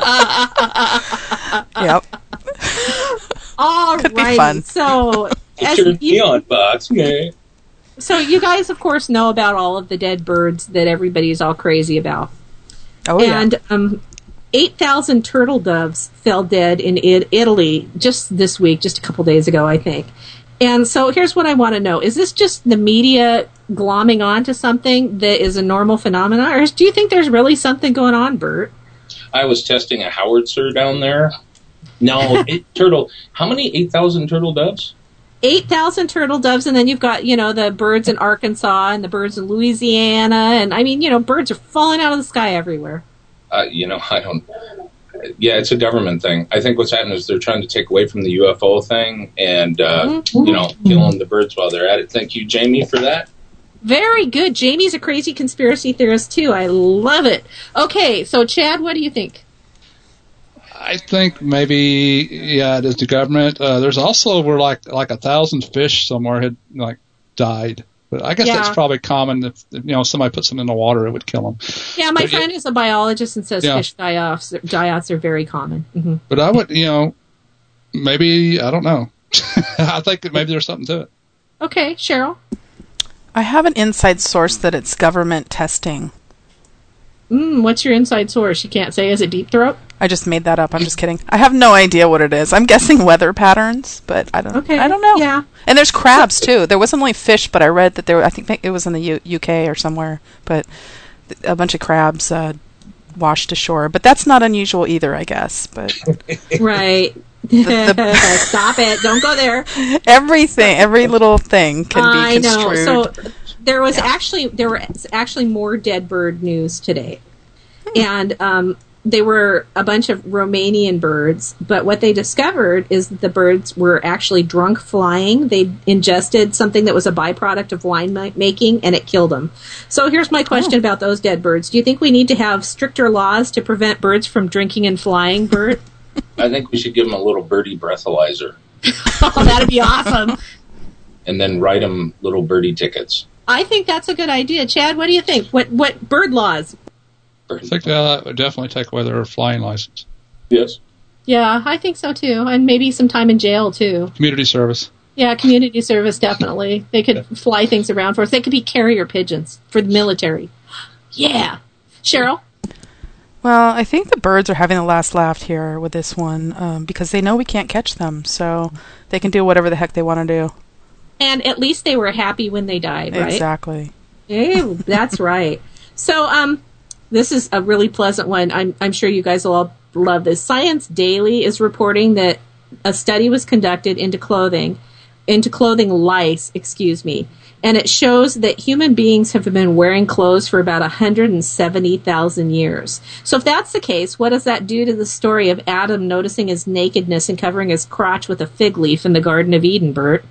Yep. All Could be right. fun. So It's as your you, neon box. Okay. so you guys, of course, know about all of the dead birds that everybody's all crazy about. Oh, and yeah. um, eight thousand turtle doves fell dead in it- Italy just this week, just a couple days ago, I think. And so here's what I want to know. Is this just the media glomming onto something that is a normal phenomenon? Or do you think there's really something going on, Bert? I was testing a howitzer down there. No, eight turtle. How many eight thousand turtle doves? eight thousand turtle doves, and then you've got, you know, the birds in Arkansas and the birds in Louisiana. And, I mean, you know, birds are falling out of the sky everywhere. Uh, you know, I don't. Yeah, it's a government thing. I think what's happening is they're trying to take away from the U F O thing and, uh, Mm-hmm. you know, killing the birds while they're at it. Thank you, Jamie, for that. Very good. Jamie's a crazy conspiracy theorist, too. I love it. Okay, so, Chad, what do you think? I think maybe, yeah, it is the government. Uh, there's also where like like a thousand fish somewhere had like died. But I guess Yeah. that's probably common. If you know somebody puts them in the water, it would kill them. Yeah, my But, friend is a biologist and says Yeah. fish die-offs, die-offs are very common. hmm But I would, you know, maybe I don't know. I think that maybe there's something to it. Okay, Cheryl? I have an inside source that it's government testing. Mm, what's your inside source? You can't say. Is it Deep Throat? I just made that up. I'm just kidding. I have no idea what it is. I'm guessing weather patterns, but I don't. Okay. I don't know. Yeah. And there's crabs too. There wasn't only fish, but I read that there. I think it was in the U- UK or somewhere, but th- a bunch of crabs uh, washed ashore. But that's not unusual either, I guess. But Right. The- the- Stop it. Don't go there. everything, every little thing can I be know. construed. So there was actually there was actually more dead bird news today, and um, they were a bunch of Romanian birds. But what they discovered is that the birds were actually drunk flying. They ingested something that was a byproduct of wine ma- making, and it killed them. So here's my question Oh. about those dead birds: do you think we need to have stricter laws to prevent birds from drinking and flying, Bert? I think we should give them a little birdie breathalyzer Oh, that'd be awesome. and then write them little birdie tickets. I think that's a good idea. Chad, what do you think? What what bird laws? I think that would definitely take away their flying license. Yes. Yeah, I think so too. And maybe some time in jail too. Community service. Yeah, community service, definitely. They could fly things around for us. They could be carrier pigeons for the military. Yeah. Cheryl? Well, I think the birds are having the last laugh here with this one um, because they know we can't catch them, so they can do whatever the heck they want to do. And at least they were happy when they died, right? Exactly. Yeah, that's right. So, um, this is a really pleasant one. I'm, I'm sure you guys will all love this. Science Daily is reporting that a study was conducted into clothing, into clothing lice, excuse me, and it shows that human beings have been wearing clothes for about one hundred seventy thousand years. So if that's the case, what does that do to the story of Adam noticing his nakedness and covering his crotch with a fig leaf in the Garden of Eden, Bert?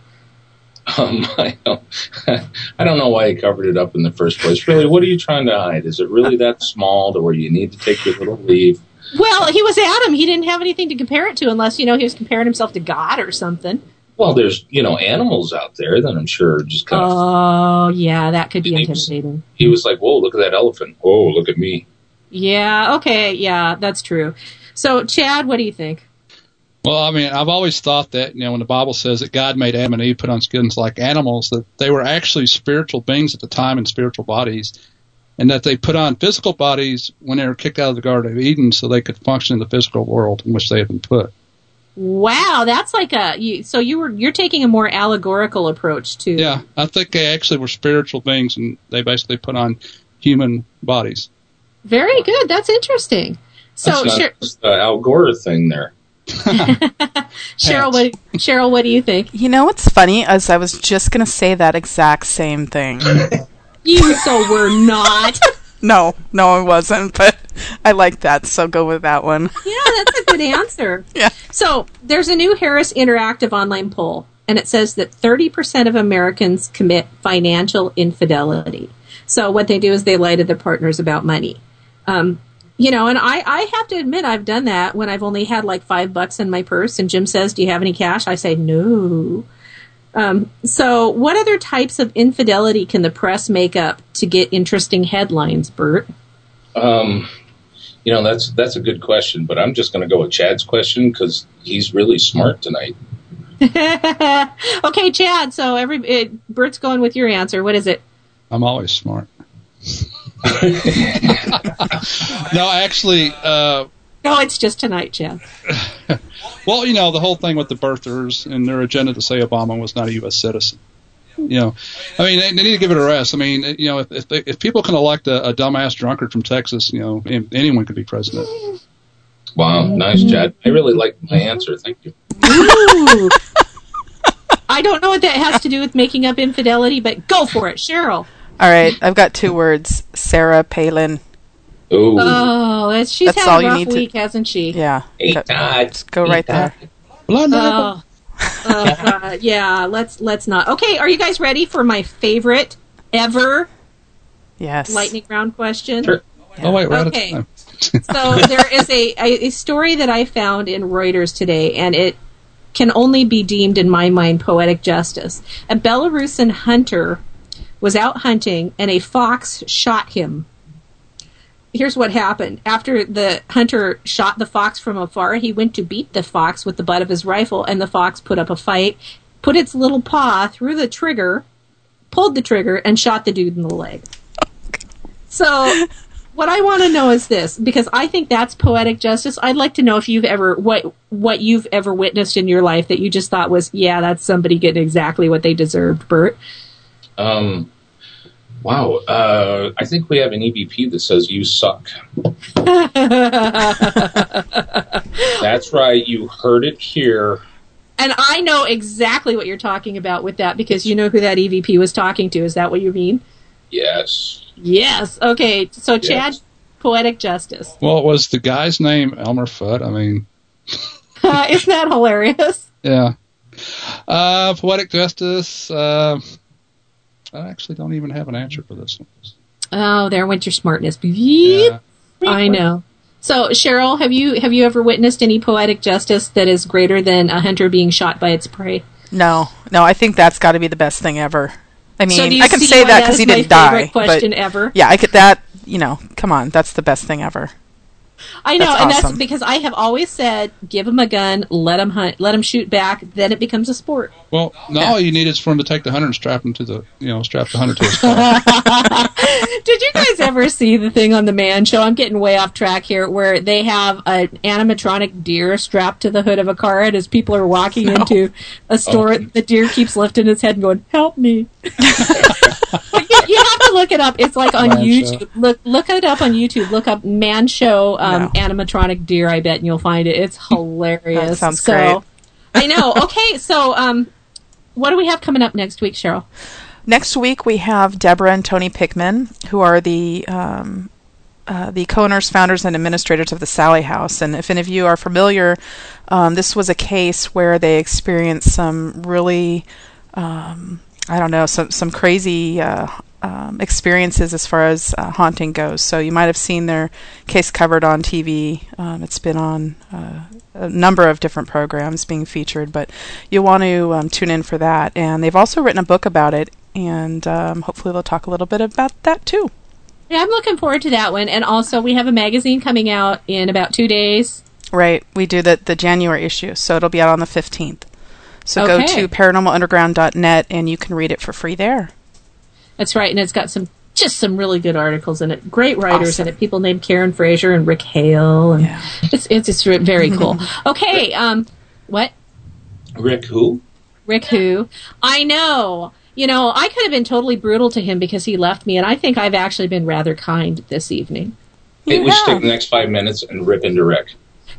Um, I don't, I don't know why he covered it up in the first place. Really, what are you trying to hide? Is it really that small to where you need to take your little leave? Well, he was Adam. He didn't have anything to compare it to unless, you know, he was comparing himself to God or something. Well, there's, you know, animals out there that I'm sure just kind of... Oh, yeah, that could be He was- intimidating. He was like, whoa, look at that elephant. Whoa, look at me. Yeah, okay, yeah, that's true. So, Chad, what do you think? Well, I mean, I've always thought that, you know, when the Bible says that God made Adam and Eve put on skins like animals, that they were actually spiritual beings at the time in spiritual bodies, and that they put on physical bodies when they were kicked out of the Garden of Eden so they could function in the physical world in which they had been put. Wow, that's like a you, so you were you're taking a more allegorical approach to Yeah, I think they actually were spiritual beings, and they basically put on human bodies. Very good. That's interesting. So, That's not Sher- just the Al Gore thing there. Cheryl, what Cheryl, what do you think? You know what's funny? As I was just going to say that exact same thing. You so were not. No, no, I wasn't, but I like that, so go with that one. Yeah, that's a good answer. Yeah. So there's a new Harris Interactive online poll, and it says that thirty percent of Americans commit financial infidelity. So what they do is they lie to their partners about money. Um, you know, and I, I have to admit I've done that when I've only had like five bucks in my purse, and Jim says, "Do you have any cash?" I say, "No." Um, so what other types of infidelity can the press make up to get interesting headlines, Bert? Um, you know, that's that's a good question, but I'm just going to go with Chad's question because he's really smart tonight. Okay, Chad. So every it, Bert's going with your answer. What is it? I'm always smart. No, actually, uh, No, it's just tonight, Chad. well, you know, the whole thing with the birthers and their agenda to say Obama was not a U S citizen. You know, I mean, they, they need to give it a rest. I mean, you know, if if, they, if people can elect a, a dumbass drunkard from Texas, you know, anyone could be president. Wow, nice, Chad. I really like my answer. Thank you. Ooh. I don't know what that has to do with making up infidelity, but go for it, Cheryl. All right, I've got two words. Sarah Palin. Ooh. Oh, it's, she's That's had all a you rough need to- week, hasn't she? Yeah. Hey, Go- Todd. Go Hey, right Todd. there. Oh, oh God. Yeah, let's let's not. Okay, are you guys ready for my favorite ever Yes. lightning round question? Sure. Oh, wait, we're Okay. out of time. So there is a, a, a story that I found in Reuters today, and it can only be deemed, in my mind, poetic justice. A Belarusian hunter was out hunting, and a fox shot him. Here's what happened. After the hunter shot the fox from afar, he went to beat the fox with the butt of his rifle, and the fox put up a fight, put its little paw through the trigger, pulled the trigger, and shot the dude in the leg. So what I want to know is this, because I think that's poetic justice. I'd like to know if you've ever, what what you've ever witnessed in your life that you just thought was, yeah, that's somebody getting exactly what they deserved, Bert. Um, wow. Uh, I think we have an E V P that says you suck. That's right. You heard it here. And I know exactly what you're talking about with that, because you know who that E V P was talking to. Is that what you mean? Yes. Yes. Okay. So, Chad, yes. Poetic justice. Well, was the guy's name Elmer Fudd? I mean... uh, isn't that hilarious? Yeah. Uh, poetic justice... Uh, I actually don't even have an answer for this one. Oh, there went your smartness. Yeah. I know. So, Cheryl, have you have you ever witnessed any poetic justice that is greater than a hunter being shot by its prey? No, no. I think that's got to be the best thing ever. I mean, so I can say that because he didn't die. Question but ever. Yeah, I could. That you know, come on, that's the best thing ever. I know, that's and awesome. That's because I have always said, give him a gun, let him hunt, let him shoot back, then it becomes a sport. Well, now all you need is for him to take the hunter and strap him to the, you know, strap the hunter to his car. Did you guys ever see the thing on the Man Show? I'm getting way off track here, where they have an animatronic deer strapped to the hood of a car, and as people are walking no. into a store, oh. the deer keeps lifting its head and going, "Help me." You have to look it up. It's like on Man YouTube. Show. Look look it up on YouTube. Look up Man Show um, no. animatronic deer, I bet, and you'll find it. It's hilarious. That sounds so, great. I know. Okay, so um, what do we have coming up next week, Cheryl? Next week we have Deborah and Tony Pickman, who are the um, uh, the co-owners, founders, and administrators of the Sally House. And if any of you are familiar, um, this was a case where they experienced some really, um, I don't know, some some crazy uh, um, experiences as far as uh, haunting goes. So you might have seen their case covered on T V. Um, it's been on uh, a number of different programs being featured, but you'll want to um, tune in for that. And they've also written a book about it, and um, hopefully they'll talk a little bit about that too. Yeah, I'm looking forward to that one. And also, we have a magazine coming out in about two days. Right. We do the, the January issue, so it'll be out on the fifteenth. So okay. Go to paranormal underground dot net, and you can read it for free there. That's right, and it's got some just some really good articles in it. Great writers awesome. in it. People named Karen Fraser and Rick Hale. And yeah. It's it's it's very cool. Okay, um, what? Rick who? Rick who? I know. You know, I could have been totally brutal to him because he left me, and I think I've actually been rather kind this evening. Hey, we should take the next five minutes and rip into Rick.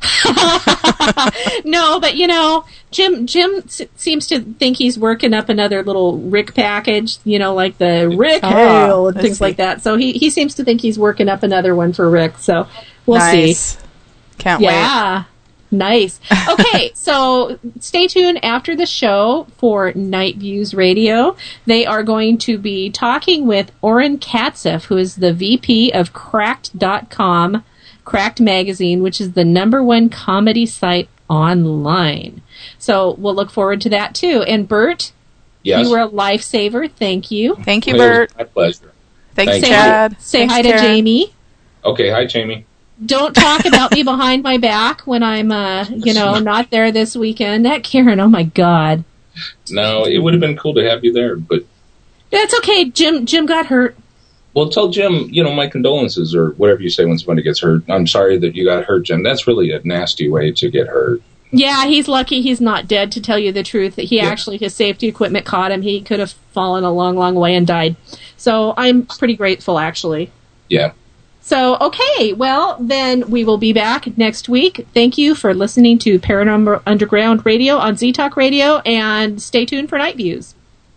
No, but you know, Jim Jim s- seems to think he's working up another little Rick package, you know, like the Rick oh, Hale and things like that. So he, he seems to think he's working up another one for Rick. So we'll nice. see. Can't yeah. wait. Yeah. Nice. Okay, so stay tuned after the show for Night Views Radio. They are going to be talking with Oren Katzeff, who is the V P of Cracked dot com, Cracked Magazine, which is the number one comedy site online. So we'll look forward to that too. And Bert, yes. you were a lifesaver. Thank you. Thank you, Bert. My pleasure. Thanks, Thank Chad. You. Say Thanks, hi to Karen. Jamie. Okay, hi, Jamie. Don't talk about me behind my back when I'm, uh, you know, not there this weekend. That Karen, oh my God. No, it would have been cool to have you there, but that's okay. Jim, Jim got hurt. Well, tell Jim, you know, my condolences or whatever you say when somebody gets hurt. I'm sorry that you got hurt, Jim. That's really a nasty way to get hurt. Yeah, he's lucky he's not dead, to tell you the truth. He yeah. actually, his safety equipment caught him. He could have fallen a long, long way and died. So I'm pretty grateful, actually. Yeah. So, okay, well, then we will be back next week. Thank you for listening to Paranormal Underground Radio on Z Talk Radio, and stay tuned for Night Views.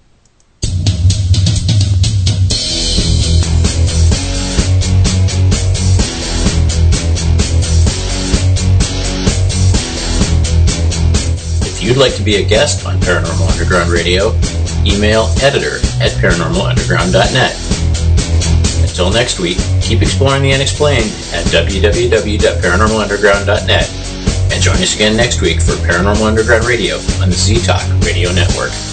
If you'd like to be a guest on Paranormal Underground Radio, email editor at paranormal underground dot net. Until next week, Keep exploring the unexplained at w w w dot paranormal underground dot net. And join us again next week for Paranormal Underground Radio on the Z Talk Radio Network.